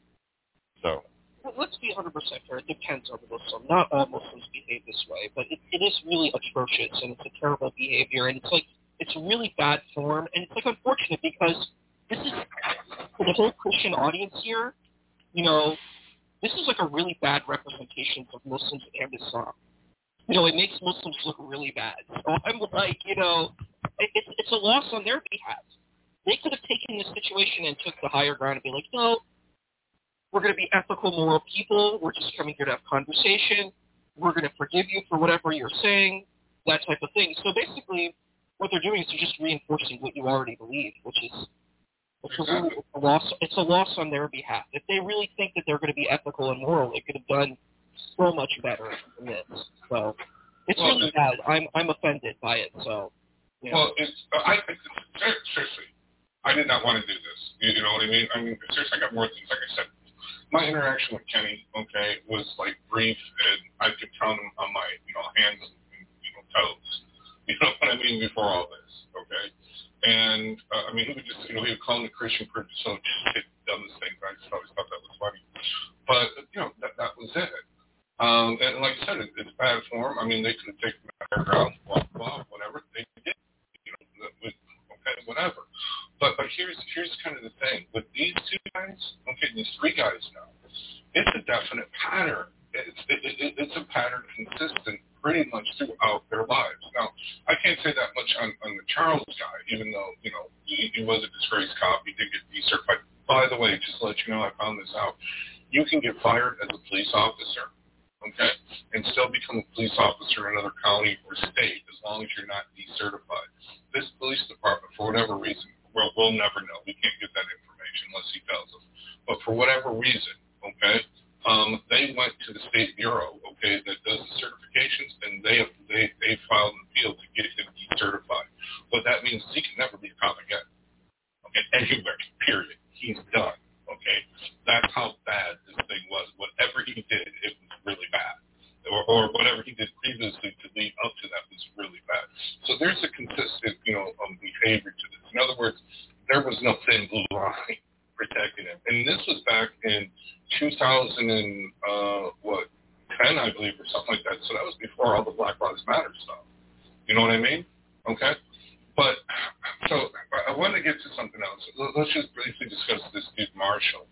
So. Well, let's be one hundred percent fair. It depends on the Muslim. Not all Muslims behave this way, but it, it is really atrocious, and it's a terrible behavior, and it's like, it's a really bad form, and it's like unfortunate because this is, for the whole Christian audience here, you know, this is like a really bad representation of Muslims and Islam. You know, it makes Muslims look really bad. So I'm like, you know, it, it's, it's a loss on their behalf. They could have taken this situation and took the higher ground and be like, no, we're going to be ethical, moral people. We're just coming here to have conversation. We're going to forgive you for whatever you're saying, that type of thing. So basically, what they're doing is they're just reinforcing what you already believe, which is it's a, really, it's a loss. It's a loss on their behalf. If they really think that they're going to be ethical and moral, they could have done so much better than this. So it's well, really it's, bad. I'm I'm offended by it. So you know. well, it's I seriously, I did not want to do this. You, you know what I mean? I mean, seriously, I got more things. Like I said, my interaction with Kenny, okay, was like brief, and I could count him on my you know hands and you know toes. You know what I mean? Before all this, okay. And, uh, I mean, he would just, you know, he would call me Christian for so just dumbest things. I just always thought that was funny. But, you know, that that was it. Um, and like I said, it, it's bad form. I mean, they could have taken that paragraph, blah, blah, whatever. They did, you know, with, okay, whatever. But but here's here's kind of the thing. With these two guys, okay, these three guys now, it's a definite pattern. It's, it, it, it's a pattern consistent pretty much throughout their lives. Now, I can't say that much on, on the Charles guy, even though, you know, he, he was a disgraced cop. He did get decertified. By the way, just to let you know, I found this out. You can get fired as a police officer, okay, and still become a police officer in another county or state as long as you're not decertified. This police department, for whatever reason, we'll, we'll never know. We can't get that information unless he tells us. But for whatever reason, okay, Um, they went to the state bureau, okay, that does the certifications, and they have, they they filed an appeal to get him decertified. What that means is he can never be a cop again, okay, anywhere, period. He's done, okay. That's how bad this thing was. Whatever he did, it was really bad, or, or whatever he did previously to lead up to that was really bad. So there's a consistent, you know, um, behavior to this. In other words, there was no thin blue line protecting him, and this was back in two thousand and uh, what ten, I believe, or something like that. So that was before all the Black Lives Matter stuff. You know what I mean? Okay. But so I wanted to get to something else. Let's just briefly discuss this dude Marshall.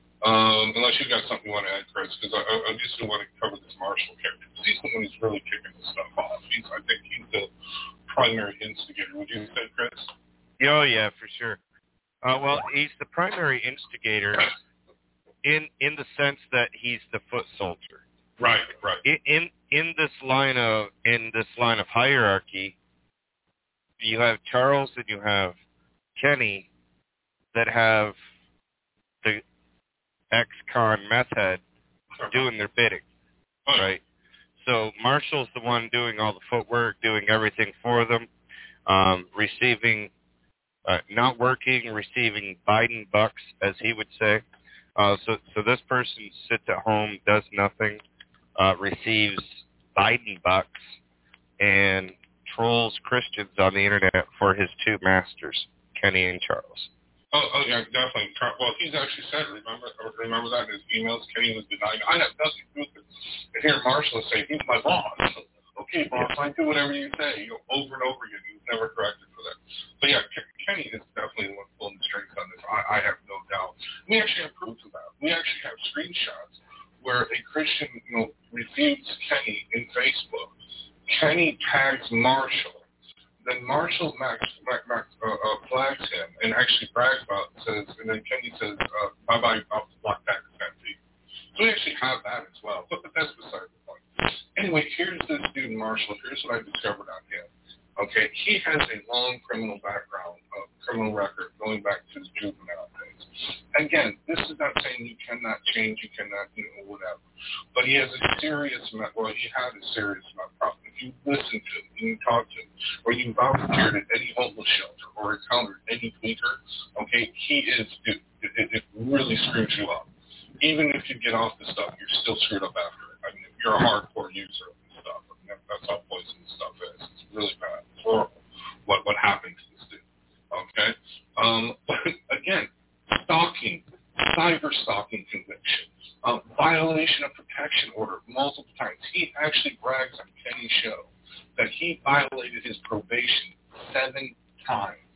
Um, unless you got something you want to add, Chris, because I, I just want to cover this Marshall character. He's the one who's really kicking this stuff off. He's, I think, he's the primary instigator. Would you say, Chris? Oh yeah, for sure. Uh, well, he's the primary instigator in in the sense that he's the foot soldier. Right, right. In, in in this line of in this line of hierarchy, you have Charles and you have Kenny that have the ex-con meth head doing their bidding, right? so Marshall's the one doing all the footwork, doing everything for them, um, receiving, uh, not working, receiving Biden bucks, as he would say. Uh, so, so this person sits at home, does nothing, uh, receives Biden bucks, and trolls Christians on the internet for his two masters, Kenny and Charles. Oh, oh yeah, definitely. Well, he's actually said, remember remember that in his emails, Kenny was denying, I have nothing to do with it. And here Marshall is saying, he's my boss. Okay, boss, I do whatever you say. You know, over and over again. He was never corrected for that. But yeah, Kenny is definitely the one pulling the strings on this. I, I have no doubt. We actually have proof of that. We actually have screenshots where a Christian, you know, refutes Kenny in Facebook. Kenny tags Marshall. Then Marshall Max, Max, Max uh, uh, flags him and actually brags about it, says, and then Kenny says, uh, bye-bye, I'll block that consent fee. So we actually have that as well, but, but that's beside the point. Anyway, here's this dude, Marshall. Here's what I discovered on him. Okay, he has a long criminal background, uh, criminal record going back to his juvenile days. Again, this is not saying you cannot change, you cannot, you know, whatever. But he has a serious, well, he had a serious problem. If you listen to him, you talk to him, or you volunteered at any homeless shelter or encountered any tweaker, okay, he is, it, it, it really screws you up. Even if you get off the stuff, you're still screwed up after it. I mean, if you're a hardcore user of this stuff, I mean, that's how poisonous stuff is. It's really bad. It's horrible what, what happened to this dude, okay? Um, but again, stalking, cyber stalking conviction, um, violation of protection order multiple times. He actually brags on Kenny's show that he violated his probation seven times.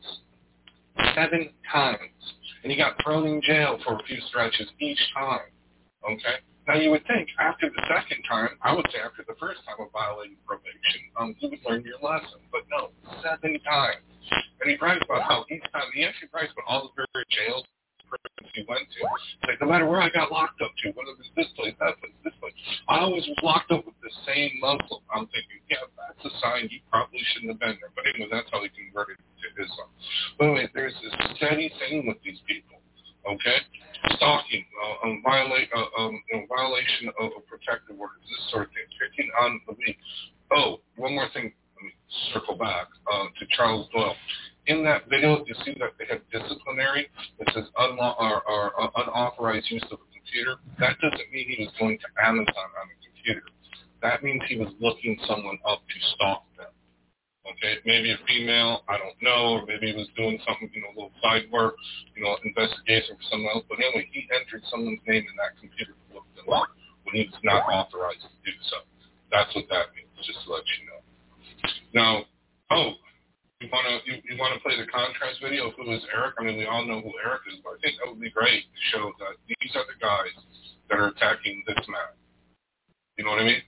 Seven times. And he got thrown in jail for a few stretches each time, okay? Now, you would think after the second time, I would say after the first time of violating probation, um, you would learn your lesson. But no, seven times. And he brags about how each time, he actually brags about all the various jails he went to. Like, no matter where I got locked up to, whether it was this place, that place, this place, I always was locked up with the same Muslim. I'm thinking, yeah, that's a sign you probably shouldn't have been there. But anyway, that's how he converted to Islam. But anyway, there's this steady thing with these people, okay? Stalking, uh, um, violate, uh, um, you know, violation of, of protective orders, this sort of thing, picking on the weak. Oh, one more thing, let me circle back uh, to Charles Doyle. In that video, you see that they have disciplinary. It says unlaw- or, or, or unauthorized use of a computer. That doesn't mean he was going to Amazon on a computer. That means he was looking someone up to stalk them. Okay, maybe a female, I don't know, or maybe he was doing something, you know, a little side work, you know, investigation for someone else. But anyway, he entered someone's name in that computer to look them up when he was not authorized to do so. That's what that means, just to let you know. Now, oh, you want to you, you want to play the contrast video of who is Eric? I mean, we all know who Eric is, but I think that would be great to show that these are the guys that are attacking this man. You know what I mean?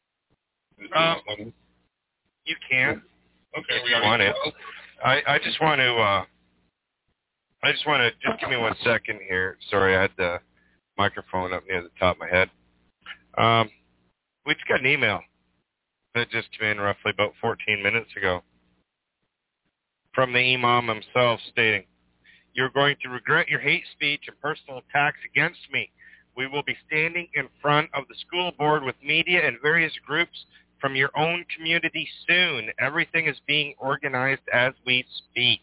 Uh, you can. Okay, we got want it. I, I just want to. Uh, I just want to just give me one second here. Sorry, I had the microphone up near the top of my head. Um, we just got an email that just came in roughly about fourteen minutes ago from the Imam himself stating, "You're going to regret your hate speech and personal attacks against me. We will be standing in front of the school board with media and various groups from your own community soon. Everything is being organized as we speak."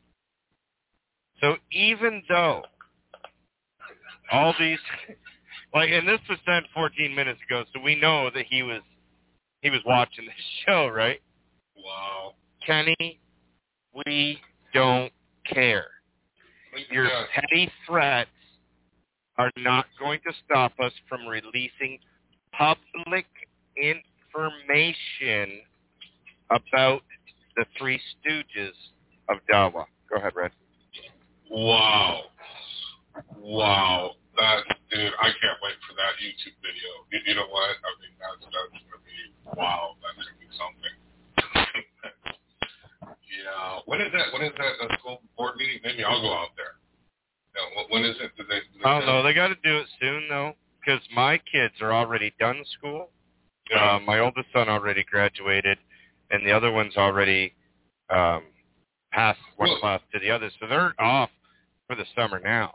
So even though all these, like, and this was sent fourteen minutes ago, so we know that he was he was watching the show, right? Wow. Kenny, we don't care. Your petty threats are not going to stop us from releasing public information about the Three Stooges of Dawa. Go ahead, Red. Wow. Wow. That, dude, I can't wait for that YouTube video. You, you know what? I mean, that's, that's going to be, wow, that's going to be something. Yeah. When is that? When is that uh, school board meeting? Maybe I'll go out there. Yeah, when is it? Do they, do they I don't know. They got to do it soon, though, because my kids are already done school. Yeah. Uh, my oldest son already graduated, and the other one's already um, passed one well, class to the other. So they're off for the summer now.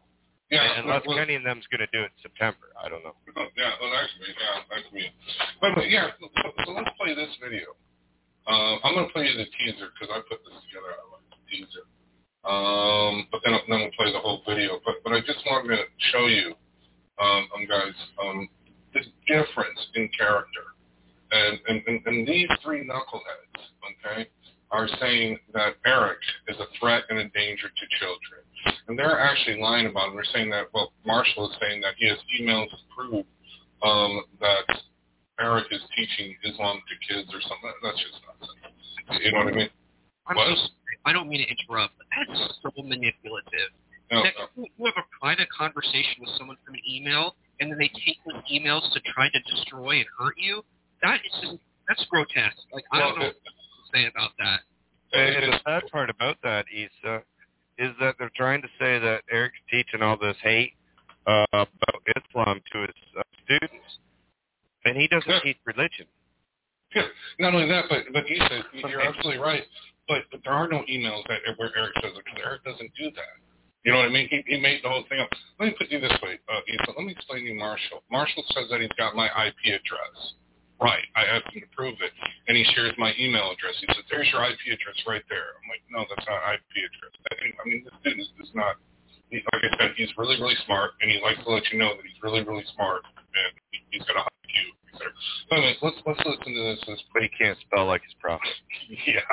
Yeah, unless well, any of them's going to do it in September. I don't know. Yeah, well, actually, yeah, that could be it. But, but yeah, so, so let's play this video. Uh, I'm going to play you the teaser because I put this together. I like the teaser. Um, but then, then we'll play the whole video. But but I just wanted to show you, um, um guys, um, the difference in character. And, and, and, and these three knuckleheads, okay, are saying that Eric is a threat and a danger to children. And they're actually lying about it. They're saying that, well, Marshall is saying that he has emails to prove um, that Eric is teaching Islam to kids or something. That's just nonsense. You know what I mean? I'm what? so sorry. I don't mean to interrupt, but that's so manipulative. No, that no. You have a private conversation with someone from an email, and then they take those emails to try to destroy and hurt you. That is just, that's grotesque. Like, I Well, don't know it, what to say about that. And the sad part about that, Issa, is that they're trying to say that Eric's teaching all this hate uh, about Islam to his uh, students, and he doesn't yeah. teach religion. Yeah, not only that, but but you said you're absolutely right. But but there are no emails that where Eric says it because Eric doesn't do that. You know what I mean? He, he made the whole thing up. Let me put you this way, uh, Issa. Let me explain to you Marshall. Marshall says that he's got my I P address. Right. I asked him to prove it, and he shares my email address. He says, "There's your I P address right there." I'm like, "No, that's not I P address." I, think, I mean, this dude is, is not. He, like I said, he's really, really smart, and he likes to let you know that he's really, really smart, and he, he's got a high Q. So anyway, let's let's listen to this. this But he can't spell like his prophet. yeah.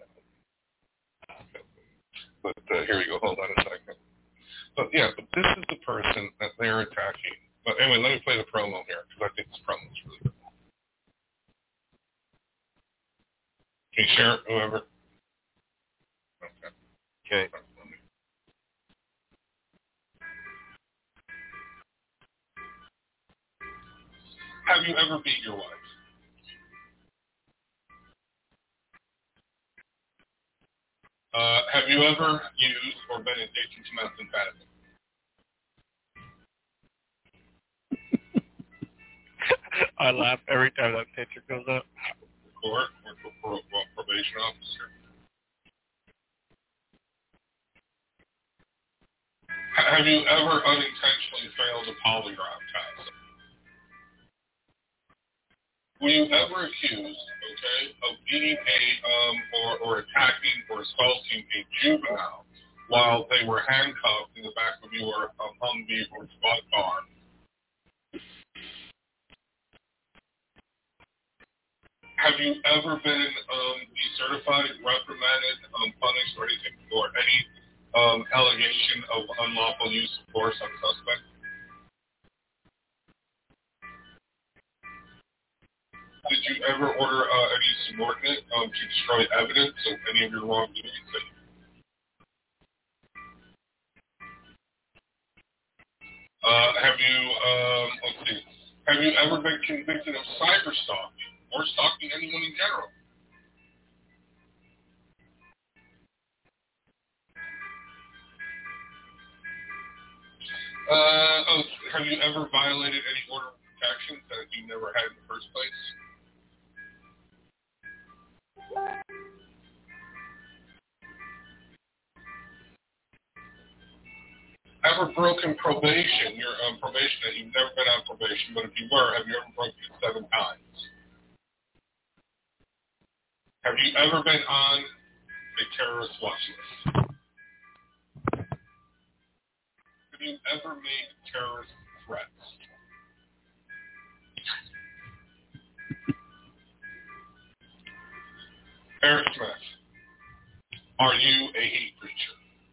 But uh, here we go. Hold on a second. But yeah, but this is the person that they're attacking. But anyway, let me play the promo here because I think this promo is really good. Can you share it, whoever? Okay. Okay. Have you ever beat your wife? Uh, have you ever used or been addicted to methamphetamine? I laugh every time that picture goes up. Court or for, for, for probation officer? Have you ever unintentionally failed a polygraph test? Were you ever accused, okay, of beating a um or, or attacking or assaulting a juvenile while they were handcuffed in the back of your um, Humvee or squad car? Have you ever been um, decertified, reprimanded, um, punished, or anything for any um, allegation of unlawful use of force on suspect? Did you ever order uh, any subordinate um, to destroy evidence of any of your wrongdoings? Uh, have you, um, let's see, have you ever been convicted of cyber stalking or stalking anyone in general? Uh, oh, have you ever violated any order of protection that you never had in the first place? Ever broken probation, your um, probation that you've never been on probation, but if you were, have you ever broken it seven times? Have you ever been on a terrorist watch list? Have you ever made terrorist threats? Eric Smith, are you a hate preacher?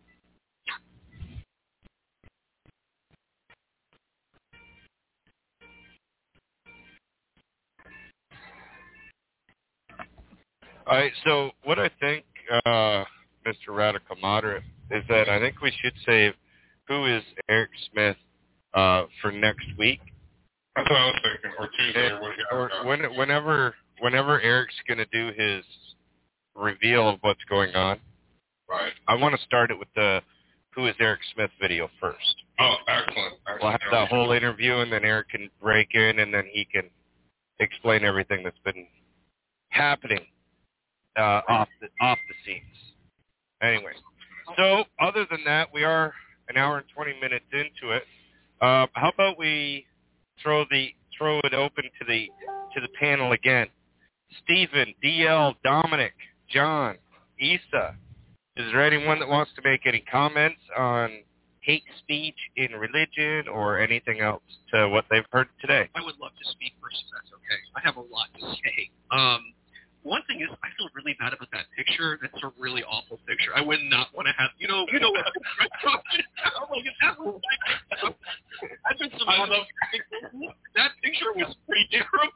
All right, so what I think, uh, Mister Radical Moderate, is that I think we should save who is Eric Smith uh, for next week. That's what I was thinking, or Tuesday, or what you Or have. when, whenever, whenever Eric's going to do his reveal of what's going on, Right. I want to start it with the who is Eric Smith video first. Oh, excellent. excellent. We'll have that whole interview, and then Eric can break in, and then he can explain everything that's been happening uh, off the off the scenes. Anyway, so other than that, we are an hour and twenty minutes into it. Uh, how about we throw the throw it open to the to the panel again? Stephen, D L, Dominic, John, Issa. Is there anyone that wants to make any comments on hate speech in religion or anything else to what they've heard today? I would love to speak first if that's okay. I have a lot to say. Um, one thing is, I feel really bad about that picture. That's a really awful picture. I would not want to have, you know, you know what I'm talking about. Like, that was like, I've been some I love that picture was pretty terrible.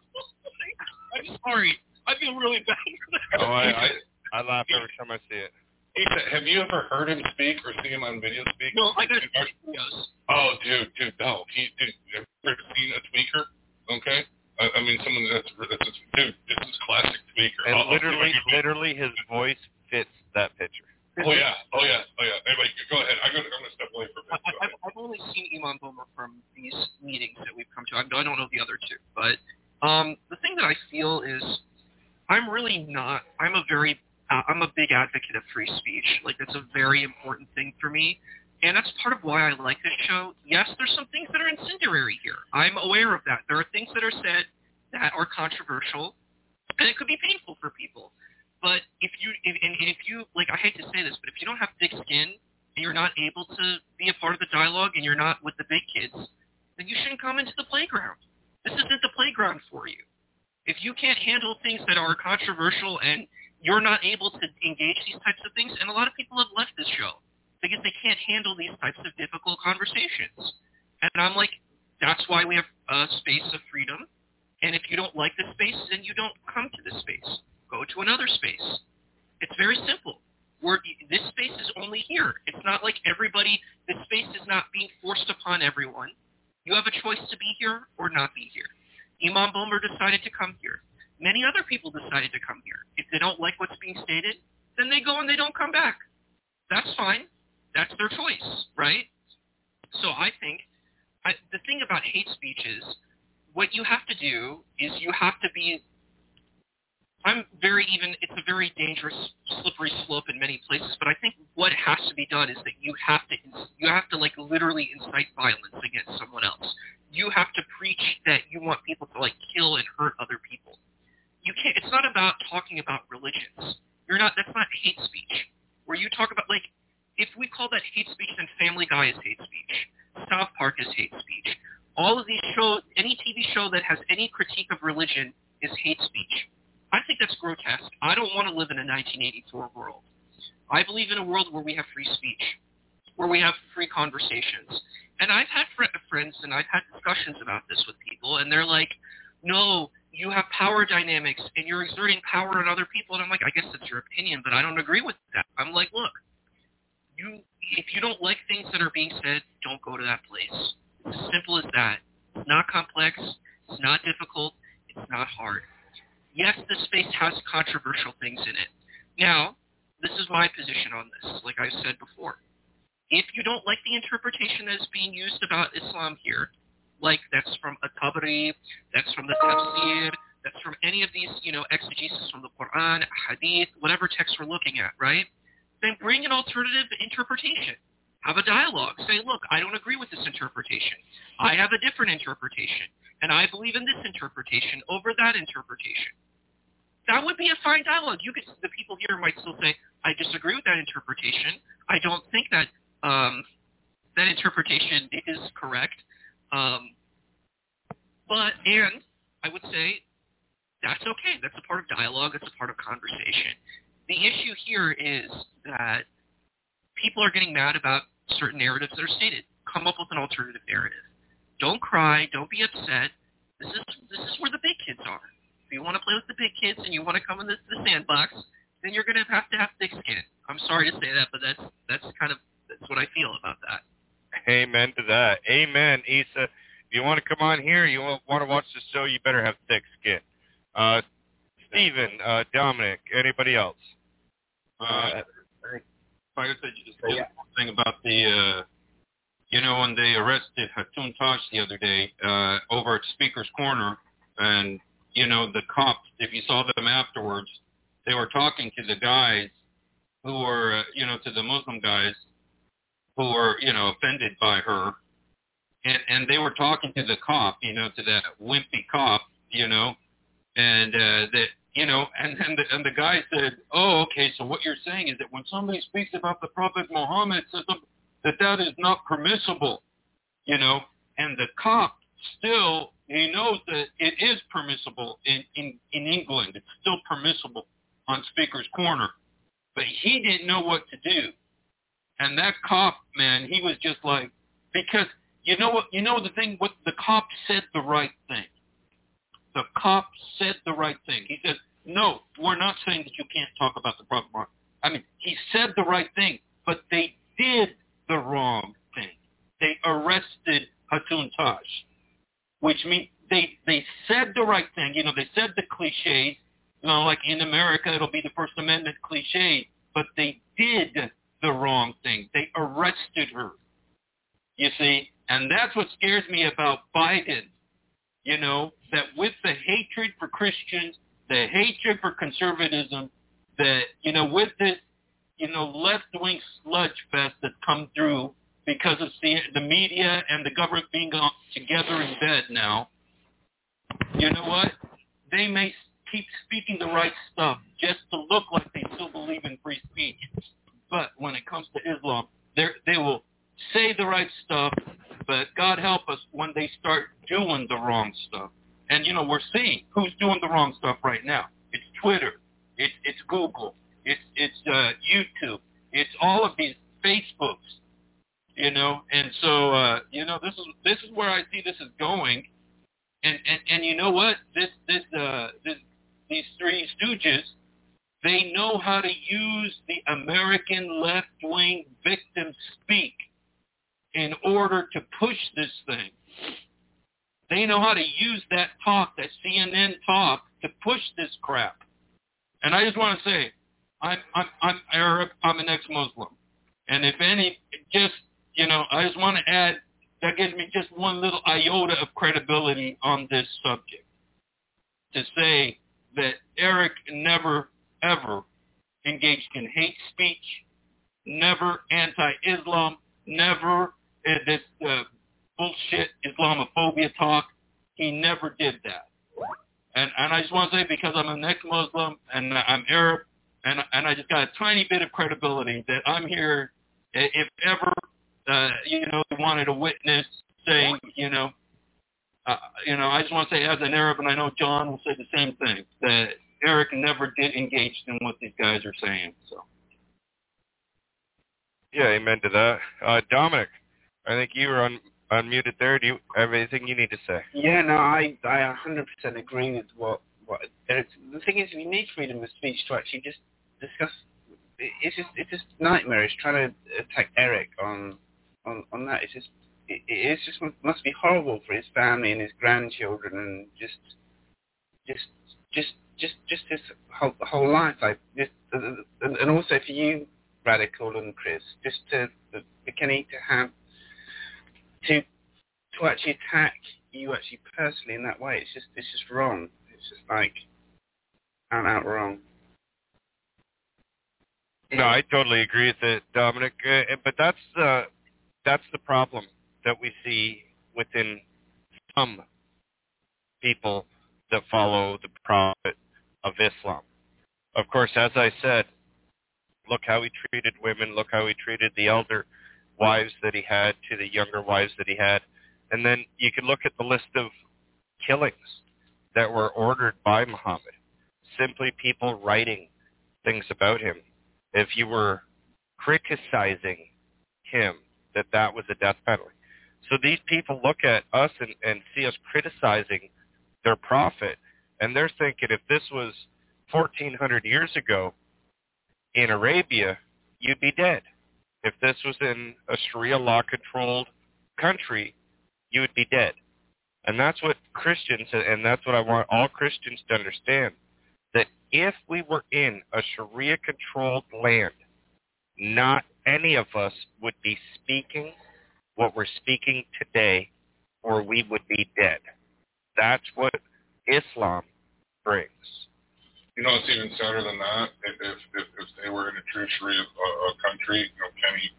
I'm sorry. I feel really bad for that. Oh, I, I, I laugh every time I see it. Have you ever heard him speak or seen him on video speak? No, I got videos. Oh, dude, dude, no. He, dude, have you ever seen a tweaker? Okay? I, I mean, someone that's, that's, dude, this is classic tweaker. And I'll, literally, I'll literally his voice fits that picture. Oh, yeah. Oh, yeah. Oh, yeah. Anyway, go ahead. I'm going to, I'm going to step away for a minute. I, I've, I've only seen Imam Bomer from these meetings that we've come to. I don't know the other two. But um, the thing that I feel is I'm really not, I'm a very Uh, I'm a big advocate of free speech. Like, that's a very important thing for me. And that's part of why I like this show. Yes, there's some things that are incendiary here. I'm aware of that. There are things that are said that are controversial, and it could be painful for people. But if you, if, and if you, like, I hate to say this, but if you don't have thick skin and you're not able to be a part of the dialogue and you're not with the big kids, then you shouldn't come into the playground. This isn't the playground for you. If you can't handle things that are controversial and you're not able to engage these types of things, and a lot of people have left this show because they can't handle these types of difficult conversations. And I'm like, that's why we have a space of freedom. And if you don't like this space, then you don't come to this space. Go to another space. It's very simple. We're, this space is only here. It's not like everybody, this space is not being forced upon everyone. You have a choice to be here or not be here. Imam Bomer decided to come here. Many other people decided to come here. If they don't like what's being stated, then they go and they don't come back. That's fine. That's their choice, right? So I think I, the thing about hate speech is what you have to do is you have to be – I'm very even – it's a very dangerous, slippery slope in many places, but I think what has to be done is that you have to you have to like literally incite violence against someone else. You have to preach that you want people to like kill and hurt other people. You can't. It's not about talking about religions. You're not. That's not hate speech. Where you talk about like, if we call that hate speech, then Family Guy is hate speech. South Park is hate speech. All of these shows, any T V show that has any critique of religion is hate speech. I think that's grotesque. I don't want to live in a nineteen eighty-four world. I believe in a world where we have free speech, where we have free conversations. And I've had fr- friends and I've had discussions about this with people, and they're like, no, you have power dynamics and you're exerting power on other people. And I'm like, I guess that's your opinion, but I don't agree with that. I'm like, look, you if you don't like things that are being said, don't go to that place. It's as simple as that. It's not complex. It's not difficult. It's not hard. Yes, this space has controversial things in it. Now, this is my position on this, like I said before. If you don't like the interpretation that is being used about Islam here, like that's from At-Tabari, that's from the Tafsir, that's from any of these, you know, exegesis from the Quran, Hadith, whatever text we're looking at, right? Then bring an alternative interpretation. Have a dialogue. Say, look, I don't agree with this interpretation. I have a different interpretation, and I believe in this interpretation over that interpretation. That would be a fine dialogue. You could, the people here might still say, I disagree with that interpretation. I don't think that um, that interpretation is correct. Um, but, and I would say that's okay. That's a part of dialogue. That's a part of conversation. The issue here is that people are getting mad about certain narratives that are stated. Come up with an alternative narrative. Don't cry. Don't be upset. This is this is where the big kids are. If you want to play with the big kids and you want to come in the, the sandbox, then you're going to have to have thick skin. I'm sorry to say that, but that's that's kind of that's what I feel about that. Amen to that. Amen, Issa. If you want to come on here, you want to watch the show, you better have thick skin. Uh, Stephen, uh, Dominic, anybody else? Uh, like I said, you just said yeah. one thing about the, uh, you know, when they arrested Hatun Taj the other day uh, over at Speaker's Corner, and, you know, the cops, if you saw them afterwards, they were talking to the guys who were, uh, you know, to the Muslim guys who were, you know, offended by her. And, and they were talking to the cop, you know, to that wimpy cop, you know, and uh, that, you know, and, and, the, and the guy said, oh, okay, so what you're saying is that when somebody speaks about the Prophet Muhammad, that that is not permissible, you know, and the cop still, he knows that it is permissible in, in, in England. It's still permissible on Speaker's Corner. But he didn't know what to do. And that cop, man, he was just like, because you know what, you know the thing, what the cop said the right thing. The cop said the right thing. He said, no, we're not saying that you can't talk about the Prophet Muhammad. I mean, he said the right thing, but they did the wrong thing. They arrested Hatun Taj, which means they, they said the right thing. You know, they said the cliches. You know, like in America, it'll be the First Amendment cliche, but they did the wrong thing. They arrested her, you see, and that's what scares me about Biden, you know, that with the hatred for Christians, the hatred for conservatism, that, you know, with this, you know, left-wing sludge fest that's come through because of the, the media and the government being together in bed now, you know what? They may keep speaking the right stuff just to look like they still believe in free speech. But when it comes to Islam, they will say the right stuff, but God help us when they start doing the wrong stuff. And, you know, we're seeing who's doing the wrong stuff right now. It's Twitter. It's, it's Google. It's, it's uh, YouTube. It's all of these Facebooks, you know. And so, uh, you know, this is this is where I see this is going. And, and, and you know what? This, this, uh, this, these three stooges, they know how to use the American left-wing victim speak in order to push this thing. They know how to use that talk, that C N N talk, to push this crap. And I just want to say, I'm I'm I'm Arab. I'm an ex-Muslim, and if any, just you know, I just want to add that gives me just one little iota of credibility on this subject to say that Eric never ever engaged in hate speech, never anti-Islam, never uh, this uh, bullshit Islamophobia talk. He never did that. And and I just want to say, because I'm an ex-Muslim and I'm Arab, and and I just got a tiny bit of credibility that I'm here, if ever, uh, you know, wanted a witness saying, you know, uh, you know, I just want to say as an Arab, and I know John will say the same thing, that Eric never did engage in what these guys are saying. So. Yeah, amen to that. Uh, Dominic, I think you were un- unmuted there. Do you have anything you need to say? Yeah, no, I I one hundred percent agree with what what Eric. The thing is, we need freedom of speech to actually just discuss. It's just it's just nightmarish trying to attack Eric on on on that. It's just it, it's just must be horrible for his family and his grandchildren and just just just just just his whole whole life. Like just and also for you, Radical and Chris, just to the Kenny to have to to actually attack you actually personally in that way. It's just it's just wrong. It's just like out out wrong. No, I totally agree with it, Dominic. Uh, but that's uh, that's the problem that we see within some people that follow the prophet of Islam. Of course, as I said, look how he treated women. Look how he treated the elder wives that he had to the younger wives that he had. And then you can look at the list of killings that were ordered by Muhammad. Simply people writing things about him. If you were criticizing him, that that was a death penalty. So these people look at us and, and see us criticizing their prophet, and they're thinking if this was fourteen hundred years ago in Arabia, you'd be dead. If this was in a Sharia law-controlled country, you would be dead. And that's what Christians, and that's what I want all Christians to understand, that if we were in a Sharia-controlled land, not any of us would be speaking what we're speaking today, or we would be dead. That's what Islam brings. You know, it's even sadder than that. If if, if they were in a true Sharia uh, country, you know, Kenny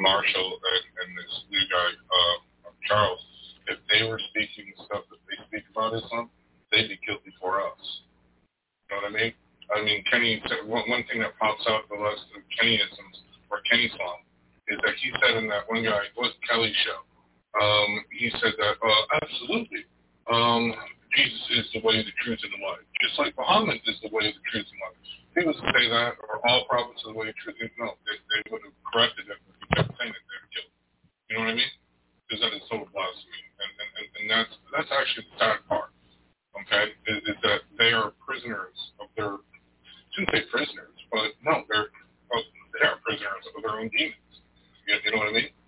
Marshall and, and this new guy, uh, Charles, if they were speaking stuff that they speak about Islam, they'd be guilty for us. You know what I mean? I mean, Kenny said one, one thing that pops out the list of Kennyisms or Kenny Islam is that he said in that one guy, it was Kelly's show, um, he said that, uh, absolutely, um, Jesus is the way, the truth, and the life. Just like Muhammad is the way, the truth, and life. If he was to say that, or all prophets are the way, the truth, and no, they, they would have corrected it if he kept saying it, they would kill him. You know what I mean? Because that is total blasphemy. And, and, and, and that's that's actually the sad part, okay, is, is that they are prisoners of their, I shouldn't say prisoners, but no, they're, well, they are prisoners of their own demons. You, you know what I mean?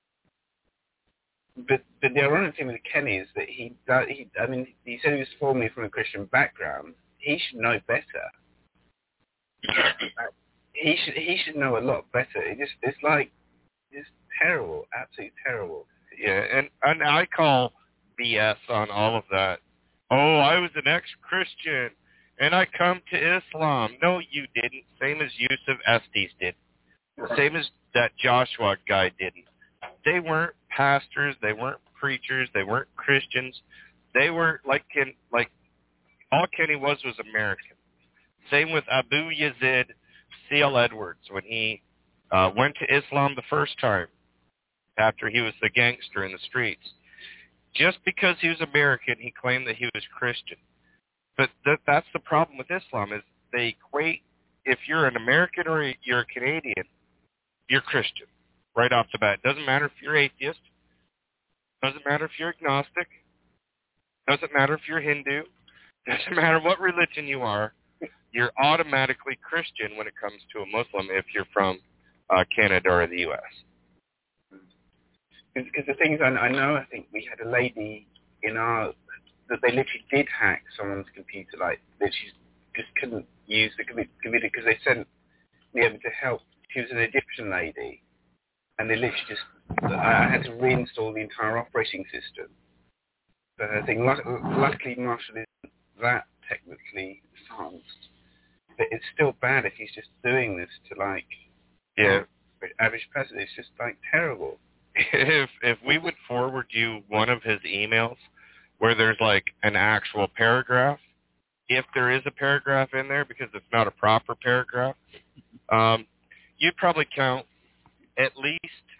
But, but the ironic thing with Kenny is that he, does, he, I mean, he said he was formerly from a Christian background. He should know better. Exactly. He should, he should know a lot better. It just, it's like, it's terrible, absolutely terrible. Yeah, and, and I call B S on all of that. Oh, I was an ex-Christian, and I come to Islam. No, you didn't. Same as Yusuf Estes did. Same as that Joshua guy didn't. They weren't pastors. They weren't preachers. They weren't Christians. They were like Ken, like all Kenny was was American. Same with Abu Yazid C L Edwards when he uh, went to Islam the first time after he was the gangster in the streets. Just because he was American, he claimed that he was Christian. But th- that's the problem with Islam is they equate if you're an American or you're a Canadian, you're Christian. Right off the bat. Doesn't matter if you're atheist. Doesn't matter if you're agnostic. Doesn't matter if you're Hindu. Doesn't matter what religion you are. You're automatically Christian when it comes to a Muslim if you're from uh, Canada or the U S. Because the thing is, I, I know, I think we had a lady in our, that they literally did hack someone's computer, like, that she just couldn't use the computer because they sent me over to help. She was an Egyptian lady. And they literally just, I had to reinstall the entire operating system. But I think, luckily, Marshall isn't that technically advanced. But it's still bad if he's just doing this to, like, yeah, average person. It's just, like, terrible. If if we would forward you one of his emails where there's, like, an actual paragraph, if there is a paragraph in there, because it's not a proper paragraph, um, you'd probably count at least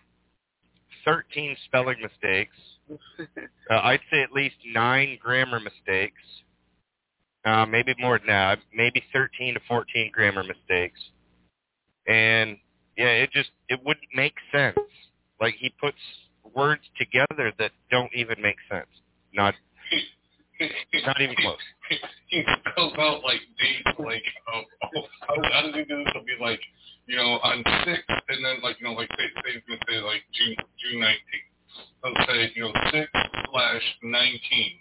thirteen spelling mistakes. uh, I'd say at least nine grammar mistakes. Uh, maybe more than that. Maybe thirteen to fourteen grammar mistakes. And, yeah, it just, it wouldn't make sense. Like, he puts words together that don't even make sense. Not, not even close. He spells out, like, dates, like, oh, oh, how does he do this? He'll be like, you know, on six, and then, like, you know, like, say, say, he's going to say, like, June, June nineteenth. They'll say, you know, six slash nineteen.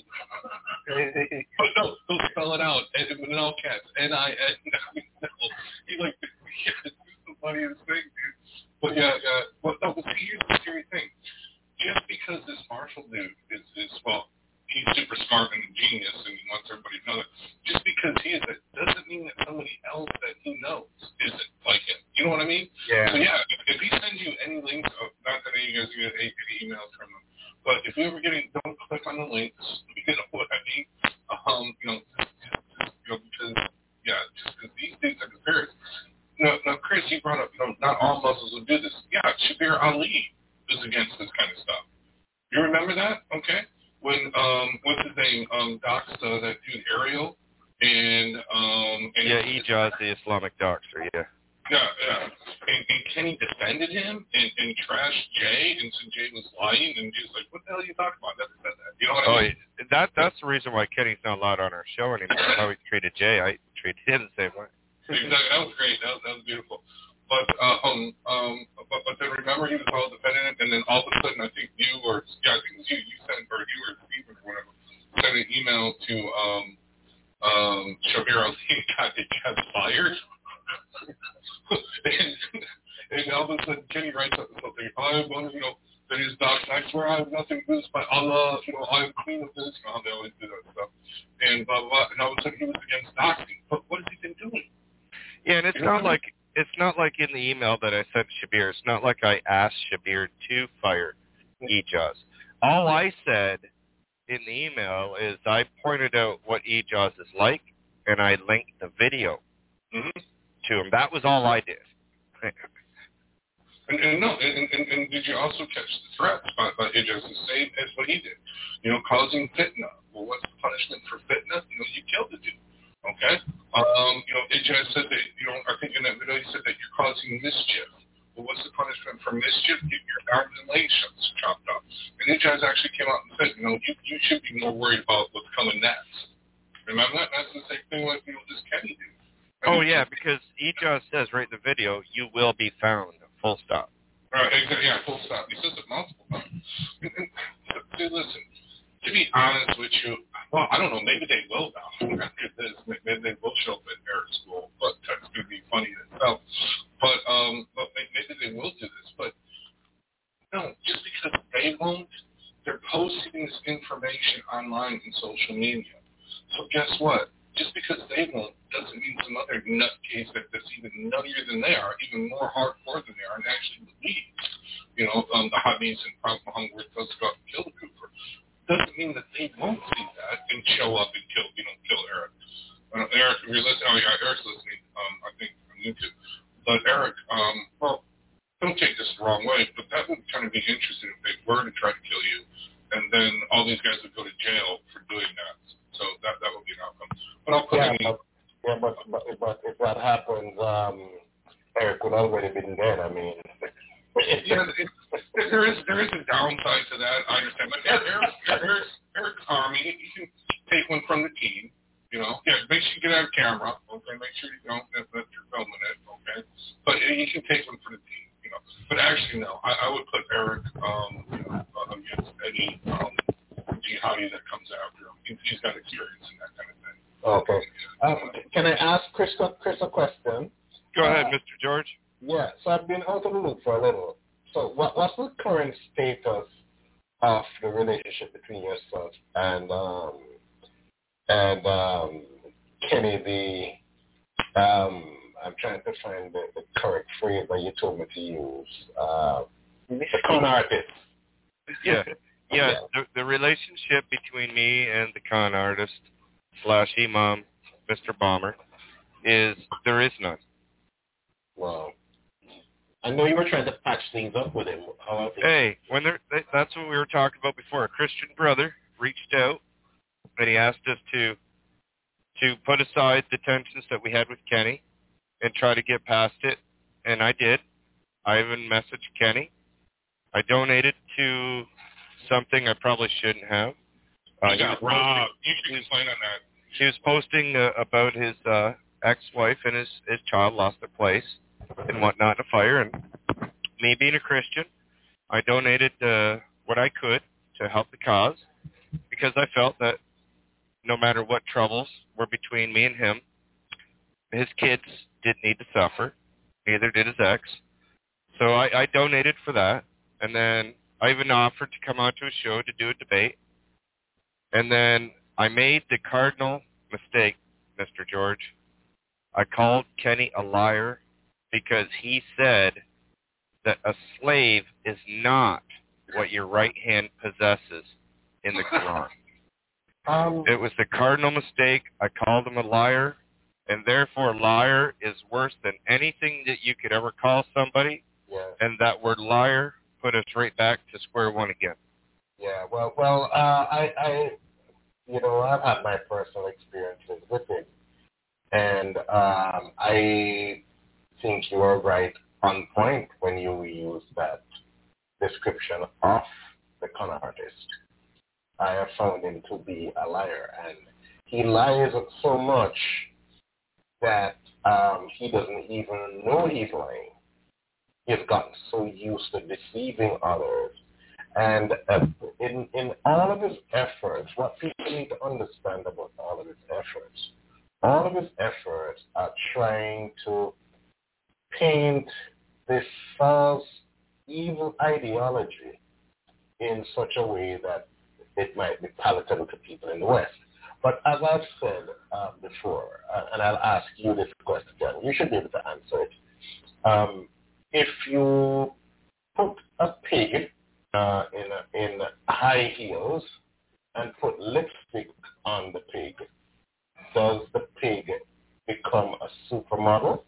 But no, he'll spell it out, and in all caps, N I N. No, he's like, it's the funniest thing, dude. But, yeah, yeah, but, no, but here's the scary thing. Just because this Marshall dude is, is, well, he's super smart and a genius and he wants everybody to know that. Just because he is it doesn't mean that somebody else that he knows isn't like him. You know what I mean? Yeah. So yeah, if, if he sends you any links, oh, not that any of you guys get any, any emails from him, but if you're ever getting, don't click on the links. You know what I mean? Um, you know, just, just, you know, because yeah, just because these things are conspiracy. Now, now, Chris, you brought up, you know, not all Muslims will do this. Yeah, Shabir Ali is against this kind of stuff. You remember that? Okay. When, um, what's his name, um, doxed uh, that dude Ariel, and, um... And yeah, Ijaz, the Islamic doxer, yeah. Yeah, yeah. And, and Kenny defended him and, and trashed Jay and said Jay was lying, and Jay's like, what the hell are you talking about? I never said that. You know what oh, I mean? That, that's the reason why Kenny's not allowed on our show anymore. How he treated Jay, I treated him the same way. Exactly. That was great. That was, that was beautiful. But, uh, um, um, but, but then remember he was all defending it, and then all of a sudden I think you or, yeah, I think it was you, you sent, or you or Stephen or whatever, sent an email to, um, um, Shabir Ali and got the got fired. and, and all of a sudden Kenny writes up something, I want, you know, that his docs, I swear I have nothing to do this, but Allah, you know, I am clean of this, you know how they always do that stuff. And blah, blah, blah, and all of a sudden he was against doxing. But what has he been doing? Yeah, and it's you know not like it's not like in the email that I sent Shabir. It's not like I asked Shabir to fire Ejaz. All I said in the email is I pointed out what Ejaz is like, and I linked the video Mm-hmm. to him. That was all I did. And, and no, and, and, and did you also catch the threats by, by Ejaz, the same as what he did? You know, causing fitna. Well, what's the punishment for fitna? You know, you killed the dude. Okay? Um, you know, Ejaz said that, you know, I think in that video he said that you're causing mischief. Well, what's the punishment for mischief? Get your arms and legs chopped off. And Ejaz actually came out and said, you know, you, you should be more worried about what's coming next. Remember that? That's the same thing like, you know, this Kenny did. Oh, yeah, because Ejaz says right in the video, you will be found, full stop. Right, exactly, yeah, full stop. He says it multiple times. And, and, see, listen, to be honest with you, well, I don't know, maybe they will now. After this, maybe they will show up at air school, but that's going to be funny in itself. But, um, but maybe they will do this. But, no, just because they won't, they're posting this information online in social media. So guess what? Just because they won't doesn't mean some other nutcase that that's even nuttier than they are, even more hardcore than they are, and actually believes, you know, um, the Hamis and Prophet Muhammad does go out and kill the Cooper. Doesn't mean that they won't see that and show up and kill, you know, kill Eric. Uh, Eric, if you're listening, oh yeah, Eric's listening. Um, I think on YouTube. But Eric, um, well, don't take this the wrong way, but that would kind of be interesting if they were to try to kill you, and then all these guys would go to jail for doing that. So that that would be an outcome. But I'll put yeah, any, but, yeah, but, but but if that happens, um, Eric would already been dead. I mean, yeah, it, there is there is a downside to that. I understand, but Eric, Eric, Eric's army, you can take one from the team. You know, yeah, make sure you get out of camera. Okay, make sure you don't that, that you're filming it. Okay, but you can take one for the team. You know, but actually no, I, I would put Eric um, you know, against any um, jihadi that comes after him. He, he's got experience in that kind of thing. Okay. Um, can I ask Chris, Chris a question? Go ahead, uh, Mister George. Yeah, so I've been out of the loop for a little. So what, what's the current status of the relationship between yourself and um, and um, Kenny the, um, I'm trying to find the, the correct phrase that you told me to use, uh, the con artist. Yeah. Yeah, the, the relationship between me and the con artist slash imam, Mister Bomber, is there is none. Wow. I know you were trying to patch things up with him. How hey, when there, that's what we were talking about before. A Christian brother reached out and he asked us to to put aside the tensions that we had with Kenny and try to get past it, and I did. I even messaged Kenny. I donated to something I probably shouldn't have. Uh, you got robbed. You should complain on that. He was posting uh, about his uh, ex-wife and his, his child lost their place and whatnot in a fire. And me being a Christian, I donated uh, what I could to help the cause because I felt that no matter what troubles were between me and him, his kids didn't need to suffer. Neither did his ex. So I, I donated for that. And then I even offered to come on to a show to do a debate. And then I made the cardinal mistake, Mister George. I called Kenny a liar because he said that a slave is not what your right hand possesses in the Quran. Um, it was the cardinal mistake. I called him a liar, and therefore liar is worse than anything that you could ever call somebody. Yeah. And that word liar put us right back to square one again. Yeah, well, well, uh, I, I, you know, I've had my personal experiences with it, and um, I think you are right on point when you use that description of the con artist. I have found him to be a liar, and he lies so much that um, he doesn't even know he's lying. He's gotten so used to deceiving others. And uh, in, in all of his efforts, what people need to understand about all of his efforts, all of his efforts are trying to paint this false, evil ideology in such a way that it might be palatable to people in the West. But as I've said uh, before, uh, and I'll ask you this question, you should be able to answer it. Um, if you put a pig uh, in a, in high heels and put lipstick on the pig, does the pig become a supermodel?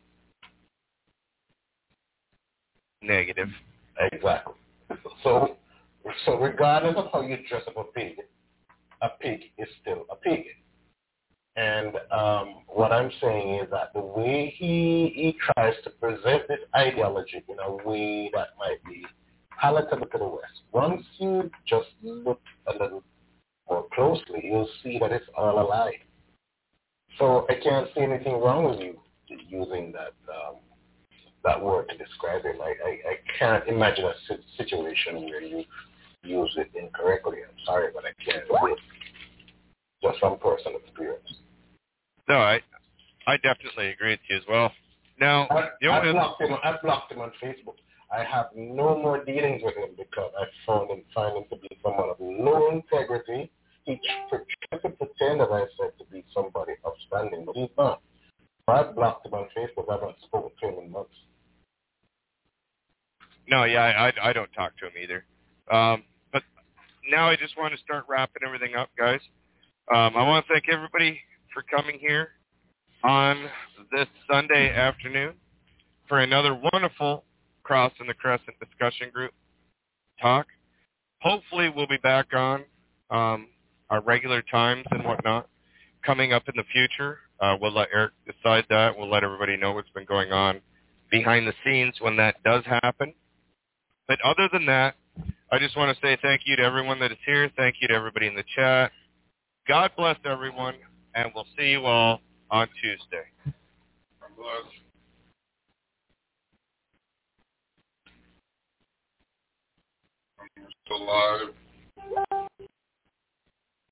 Negative. Exactly. So, so regardless of how you dress up a pig, a pig is still a pig. And um, what I'm saying is that the way he, he tries to present this ideology in a way that might be palatable to the West, once you just look a little more closely, you'll see that it's all a lie. So I can't see anything wrong with you using that um, that word to describe him. I, I, I can't imagine a situation where you use it incorrectly. I'm sorry, but I can't do it. Just from personal experience. No, I I definitely agree with you as well. Now, I, you I, know, blocked him, I blocked him on Facebook. I have no more dealings with him because I found him, find him to be someone of no integrity. He tried to pretend, as I said, to be somebody upstanding, but he's not. I blocked him on Facebook. I haven't spoken to him in months. No, yeah, I, I, I don't talk to him either. Um, but now I just want to start wrapping everything up, guys. Um, I want to thank everybody for coming here on this Sunday afternoon for another wonderful Cross and the Crescent discussion group talk. Hopefully we'll be back on um, our regular times and whatnot coming up in the future. Uh, we'll let Eric decide that. We'll let everybody know what's been going on behind the scenes when that does happen. But other than that, I just want to say thank you to everyone that is here. Thank you to everybody in the chat. God bless everyone, and we'll see you all on Tuesday. God bless. I'm still alive.